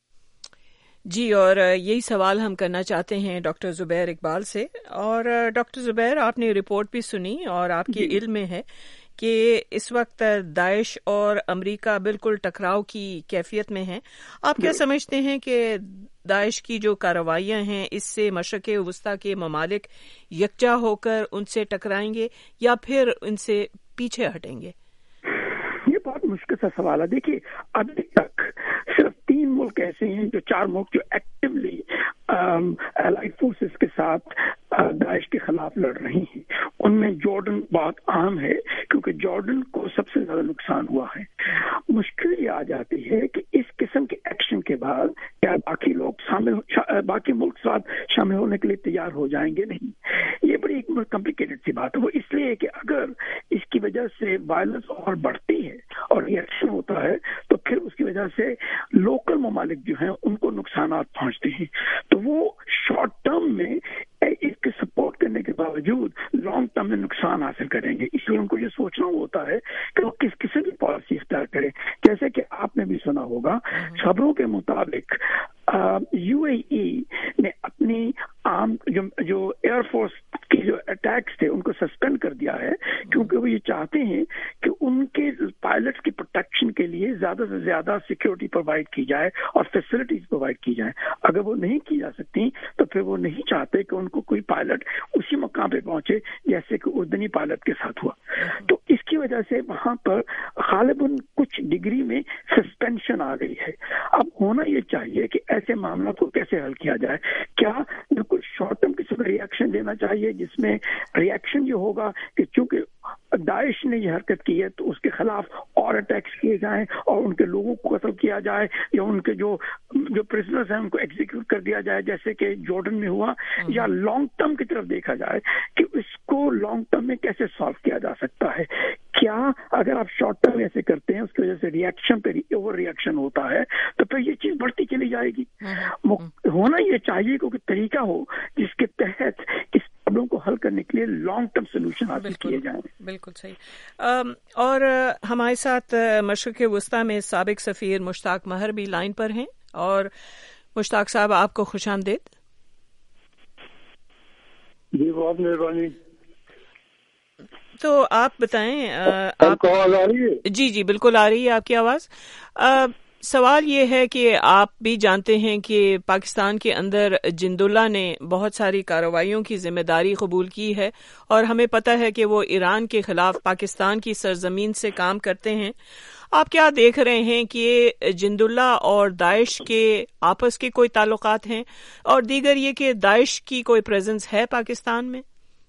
जी, और यही सवाल हम करना चाहते हैं डॉक्टर जुबैर इकबाल से। और डॉक्टर जुबैर, आपने रिपोर्ट भी सुनी और आपके इल्म में है कि इस वक्त दाइश और अमेरिका बिल्कुल टकराव की कैफियत में हैं। आप क्या समझते हैं कि दाइश की जो कार्रवाइयां हैं इससे मशरक़ वस्ता के ममालिक यकजा होकर उनसे टकराएंगे या फिर इनसे पीछे हटेंगे? ये बहुत मुश्किल सा सवाल है। देखिए, अभी तक सिर्फ तीन मुल्क ऐसे हैं, जो चार मुल्क जो एक्टिवली एलाइड फोर्सेस के साथ दाइश के खिलाफ लड़ रही हैं। उनमें जॉर्डन बहुत अहम है, क्योंकि जॉर्डन को सबसे ज्यादा नुकसान हुआ है। मुश्किल ये आ जाती है कि इस किस्म के एक्शन के बाद क्या बाकी लोग शामिल बाकी मुल्क साथ शामिल होने के लिए तैयार हो जाएंगे? नहीं, ये बड़ी एक कॉम्प्लिकेटेड सी बात है। वो इसलिए कि अगर इसकी वजह से वायलेंस और बढ़ती है और रिएक्शन होता है, तो फिर उसकी वजह से लोकल ममालिक जो हैं उनको नुकसान पहुंचते हैं। तो वो शॉर्ट टर्म में इसके सपोर्ट करने के बावजूद लॉन्ग टर्म में नुकसान हासिल करेंगे। इसलिए उनको ये सोचना होता है कि वो किस किस्म की पॉलिसी इख्तियार करें। जैसे कि आपने भी सुना होगा, खबरों के मुताबिक यूएई ने अपनी आम जो जो एयरफोर्स के जो अटैक्स थे उनको सस्पेंड कर दिया है, क्योंकि वो ये चाहते हैं कि उनके पायलट्स की प्रोटेक्शन के लिए ज्यादा से ज्यादा सिक्योरिटी प्रोवाइड की जाए और फैसिलिटीज प्रोवाइड की जाए। अगर वो नहीं की जा सकती तो फिर वो नहीं चाहते कि उनको कोई पायलट उसी मकाम पे पहुंचे जैसे कि उर्दनी पायलट के साथ हुआ। तो इसकी वजह से वहां पर गालिबन कुछ डिग्री में सस्पेंशन आ गई है। अब होना ये चाहिए कि ऐसे मामला को कैसे हल किया जाए। क्या बिल्कुल शॉर्ट टर्म किसी को रिएक्शन देना चाहिए, जिसमें रिएक्शन ये होगा कि चूंकि दाइश ने ये हरकत की है तो उसके खिलाफ और अटैक्स किए जाएं और उनके लोगों को कत्ल किया जाए, या उनके जो जो प्रिजनर्स हैं उनको एग्जीक्यूट कर दिया जाए जैसे कि जॉर्डन में हुआ, या लॉन्ग टर्म की तरफ देखा जाए कि इसको लॉन्ग टर्म में कैसे सॉल्व किया जा सकता है। क्या अगर आप शॉर्ट टर्म ऐसे करते हैं उसकी वजह से रिएक्शन पे ओवर रिएक्शन होता है तो फिर ये चीज बढ़ती चली जाएगी। होना ये चाहिए क्योंकि तरीका हो जिसके तहत इस प्रॉब्लम को हल करने के लिए लॉन्ग टर्म सोल्यूशन हासिल किए जाएं। बिल्कुल सही। और हमारे साथ मशरक़ वस्ता में साबिक सफ़ीर मुश्ताक महर भी लाइन पर हैं। और मुश्ताक साहब, आपको खुशामदीद। जी, बहुत मेहरबानी। तो आप बताएं, आप आवाज आ रही है? जी जी बिल्कुल आ रही है आपकी आवाज। आ, सवाल ये है कि आप भी जानते हैं कि पाकिस्तान के अंदर जिंदुल्ला ने बहुत सारी कार्रवाइयों की जिम्मेदारी कबूल की है और हमें पता है कि वो ईरान के खिलाफ पाकिस्तान की सरजमीन से काम करते हैं। आप क्या देख रहे हैं कि जिंदुल्ला और दाइश के आपस के कोई ताल्लुकात हैं, और दीगर ये कि दाइश की कोई प्रेजेंस है पाकिस्तान में?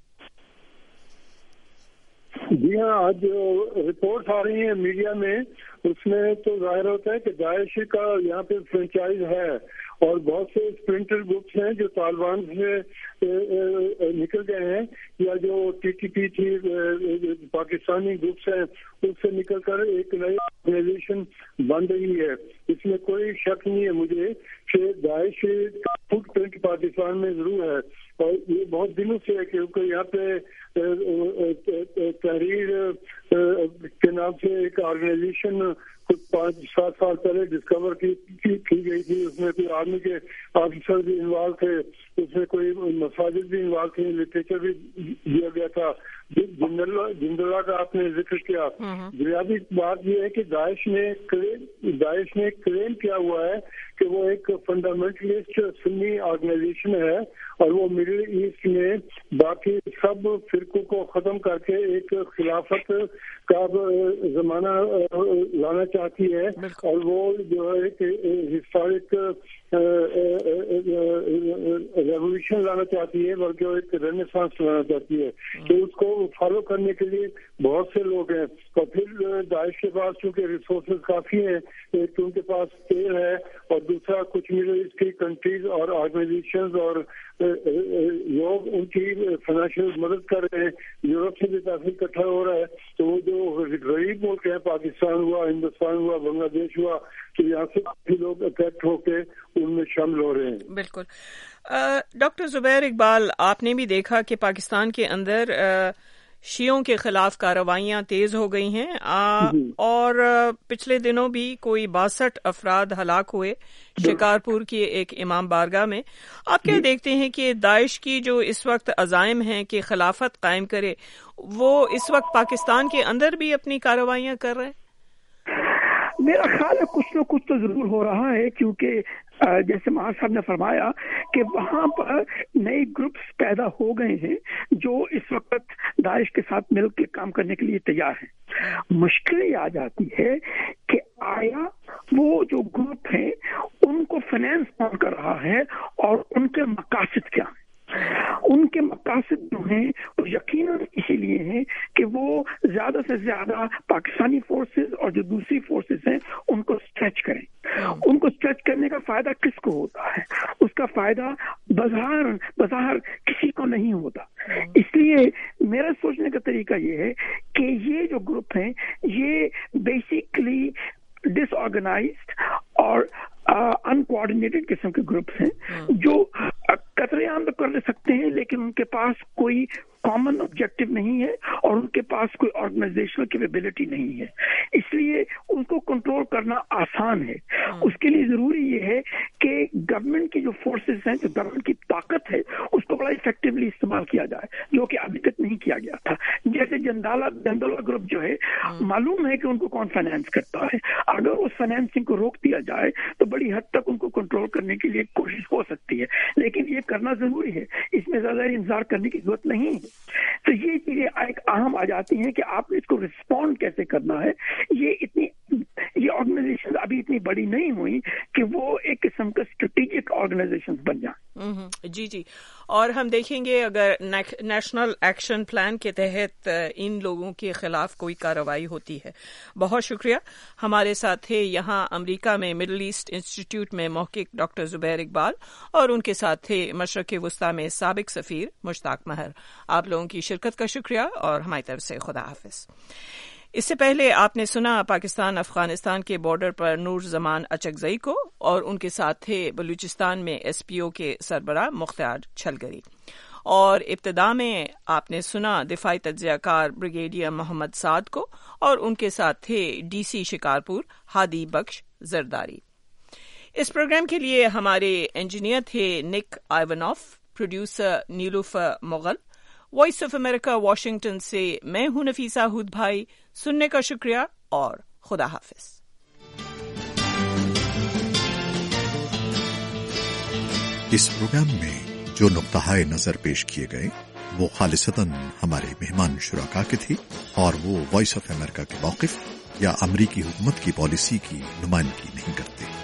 जी हाँ, आज जो रिपोर्ट आ रही है मीडिया में उसमें तो जाहिर होता है कि दाइश का यहाँ पे फ्रेंचाइज है और बहुत से स्प्रिंटर ग्रुप्स हैं जो तालिबान से निकल गए हैं, या जो टीटीपी थी पाकिस्तानी ग्रुप्स हैं उससे निकलकर एक नई ऑर्गेनाइजेशन बन रही है। इसमें कोई शक नहीं है मुझे कि दाइश का फुटप्रिंट पाकिस्तान में जरूर है, और ये बहुत दिनों से है क्योंकि यहाँ पे تحریر کے نام سے ایک آرگنائزیشن کچھ پانچ سات سال پہلے ڈسکور کی کی گئی تھی. اس میں کوئی آرمی کے آفیسر بھی انوالو تھے, اس میں کوئی مساجد بھی انوالو تھے, لٹریچر بھی دیا گیا تھا. جندلہ کا آپ نے ذکر کیا. بنیادی بات یہ ہے کہ داعش نے داعش نے کلیم کیا ہوا ہے کہ وہ ایک فنڈامنٹلسٹ سنی آرگنائزیشن ہے اور وہ مڈل ایسٹ میں باقی سب فرقوں کو ختم کر کے ایک خلافت کا زمانہ لانا چاہتی ہے, اور وہ جو ہے ایک ہسٹورک ریولیوشن لانا چاہتی ہے, بلکہ وہ ایک رینیسانس لانا چاہتی ہے. تو اس کو فالو کرنے کے لیے بہت سے لوگ ہیں, اور پھر داعش کے پاس چونکہ ریسورسز کافی ہیں, ایک تو ان کے پاس تیل ہے, اور دوسرا کچھ مڈل ایسٹ کی کنٹریز اور آرگنائزیشنز اور لوگ ان کی فائنینشیل مدد کر رہے ہیں. یورپ سے بھی کافی اکٹھا ہو رہا ہے. تو وہ جو غریب ملک ہیں, پاکستان ہوا, ہندوستان ہوا, بنگلہ دیش ہوا, تو یہاں سے کافی لوگ اٹریکٹ ہو کے ان میں شامل ہو رہے ہیں. بالکل. ڈاکٹر زبیر اقبال, آپ نے بھی دیکھا کہ پاکستان کے اندر شیعوں کے خلاف کارروائیاں تیز ہو گئی ہیں, آ, اور پچھلے دنوں بھی کوئی باسٹھ افراد ہلاک ہوئے شکارپور کی ایک امام بارگاہ میں. آپ کیا دیکھتے ہیں کہ داعش کی جو اس وقت عزائم ہیں کہ خلافت قائم کرے, وہ اس وقت پاکستان کے اندر بھی اپنی کارروائیاں کر رہے ہیں؟ میرا خیال ہے کچھ نہ کچھ تو ضرور ہو رہا ہے, کیونکہ جیسے مہار صاحب نے فرمایا کہ وہاں پر نئے گروپس پیدا ہو گئے ہیں جو اس وقت داعش کے ساتھ مل کے کام کرنے کے لیے تیار ہیں. مشکل یہ آ جاتی ہے کہ آیا وہ جو گروپ ہیں ان کو فائنینس کون کر رہا ہے اور ان کے مقاصد کیا ہیں. ان کے مقاصد جو ہیں وہ یقیناً اسی لیے ہیں کہ وہ زیادہ سے زیادہ پاکستانی فورسز اور جو دوسری فورسز ہیں ان کو اسٹریچ کریں. ان کو اسٹریچ کرنے کا فائدہ کس کو ہوتا ہے؟ اس کا فائدہ بظاہر بظاہر کسی کو نہیں ہوتا. اس لیے میرا سوچنے کا طریقہ یہ ہے کہ یہ جو گروپ ہیں یہ بیسیکلی ڈس آرگنائزڈ اور ان کوآرڈینیٹڈ قسم کے گروپس ہیں جو قطر عام تو کر سکتے ہیں, لیکن ان کے پاس کوئی کامن آبجیکٹو نہیں ہے اور ان کے پاس کوئی آرگنائزیشنل کیپیبلٹی نہیں ہے. اس لیے ان کو کنٹرول کرنا آسان ہے. اس کے لیے ضروری یہ ہے کہ گورنمنٹ کی جو فورسز ہیں, جو گورنمنٹ کی طاقت ہے, اس کو بڑا افیکٹولی استعمال کیا جائے, جو کہ ابھی تک نہیں کیا گیا تھا. جیسے جندالا جندولا گروپ جو ہے, معلوم ہے کہ ان کو کون فائنینس کرتا ہے. اگر اس فائنینسنگ کو روک دیا جائے تو بڑی حد تک ان کو کنٹرول کرنے کے لیے کوشش ہو سکتی ہے, لیکن یہ کرنا ضروری ہے. اس میں زیادہ انتظار کرنے کی ضرورت نہیں ہے. تو یہ چیزیں ایک اہم آ جاتی ہیں کہ آپ نے اس کو رسپونڈ کیسے کرنا ہے. یہ اتنی یہ آرگنائزیشن ابھی اتنی بڑی نہیں ہوئی کہ وہ ایک قسم کا اسٹریٹجک آرگنائزیشن بن جائیں. جی جی اور ہم دیکھیں گے اگر نیشنل ایکشن پلان کے تحت ان لوگوں کے خلاف کوئی کارروائی ہوتی ہے. بہت شکریہ. ہمارے ساتھ تھے یہاں امریکہ میں مڈل ایسٹ انسٹیٹیوٹ میں محقق ڈاکٹر زبیر اقبال, اور ان کے ساتھ تھے مشرق وسطی میں سابق سفیر مشتاق مہر. آپ لوگوں کی شرکت کا شکریہ اور ہماری طرف سے خدا حافظ. اس سے پہلے آپ نے سنا پاکستان افغانستان کے بارڈر پر نور زمان اچکزئی کو, اور ان کے ساتھ تھے بلوچستان میں ایس پی او کے سربراہ مختار چھلگری. اور ابتدا میں آپ نے سنا دفاعی تجزیہ کار بریگیڈیئر محمد سعد کو, اور ان کے ساتھ تھے ڈی سی شکارپور ہادی بخش زرداری. اس پروگرام کے لیے ہمارے انجینئر تھے Nick Ivanov, producer Nilofar Mughal. Voice of America Washington سے میں ہوں نفیسہ ہود بھائی. سننے کا شکریہ اور خدا حافظ. اس پروگرام میں جو نقطہ نظر پیش کیے گئے وہ خالصتاً ہمارے مہمان شرکا کے تھے, اور وہ وائس آف امریکہ کے موقف یا امریکی حکومت کی پالیسی کی نمائندگی نہیں کرتے.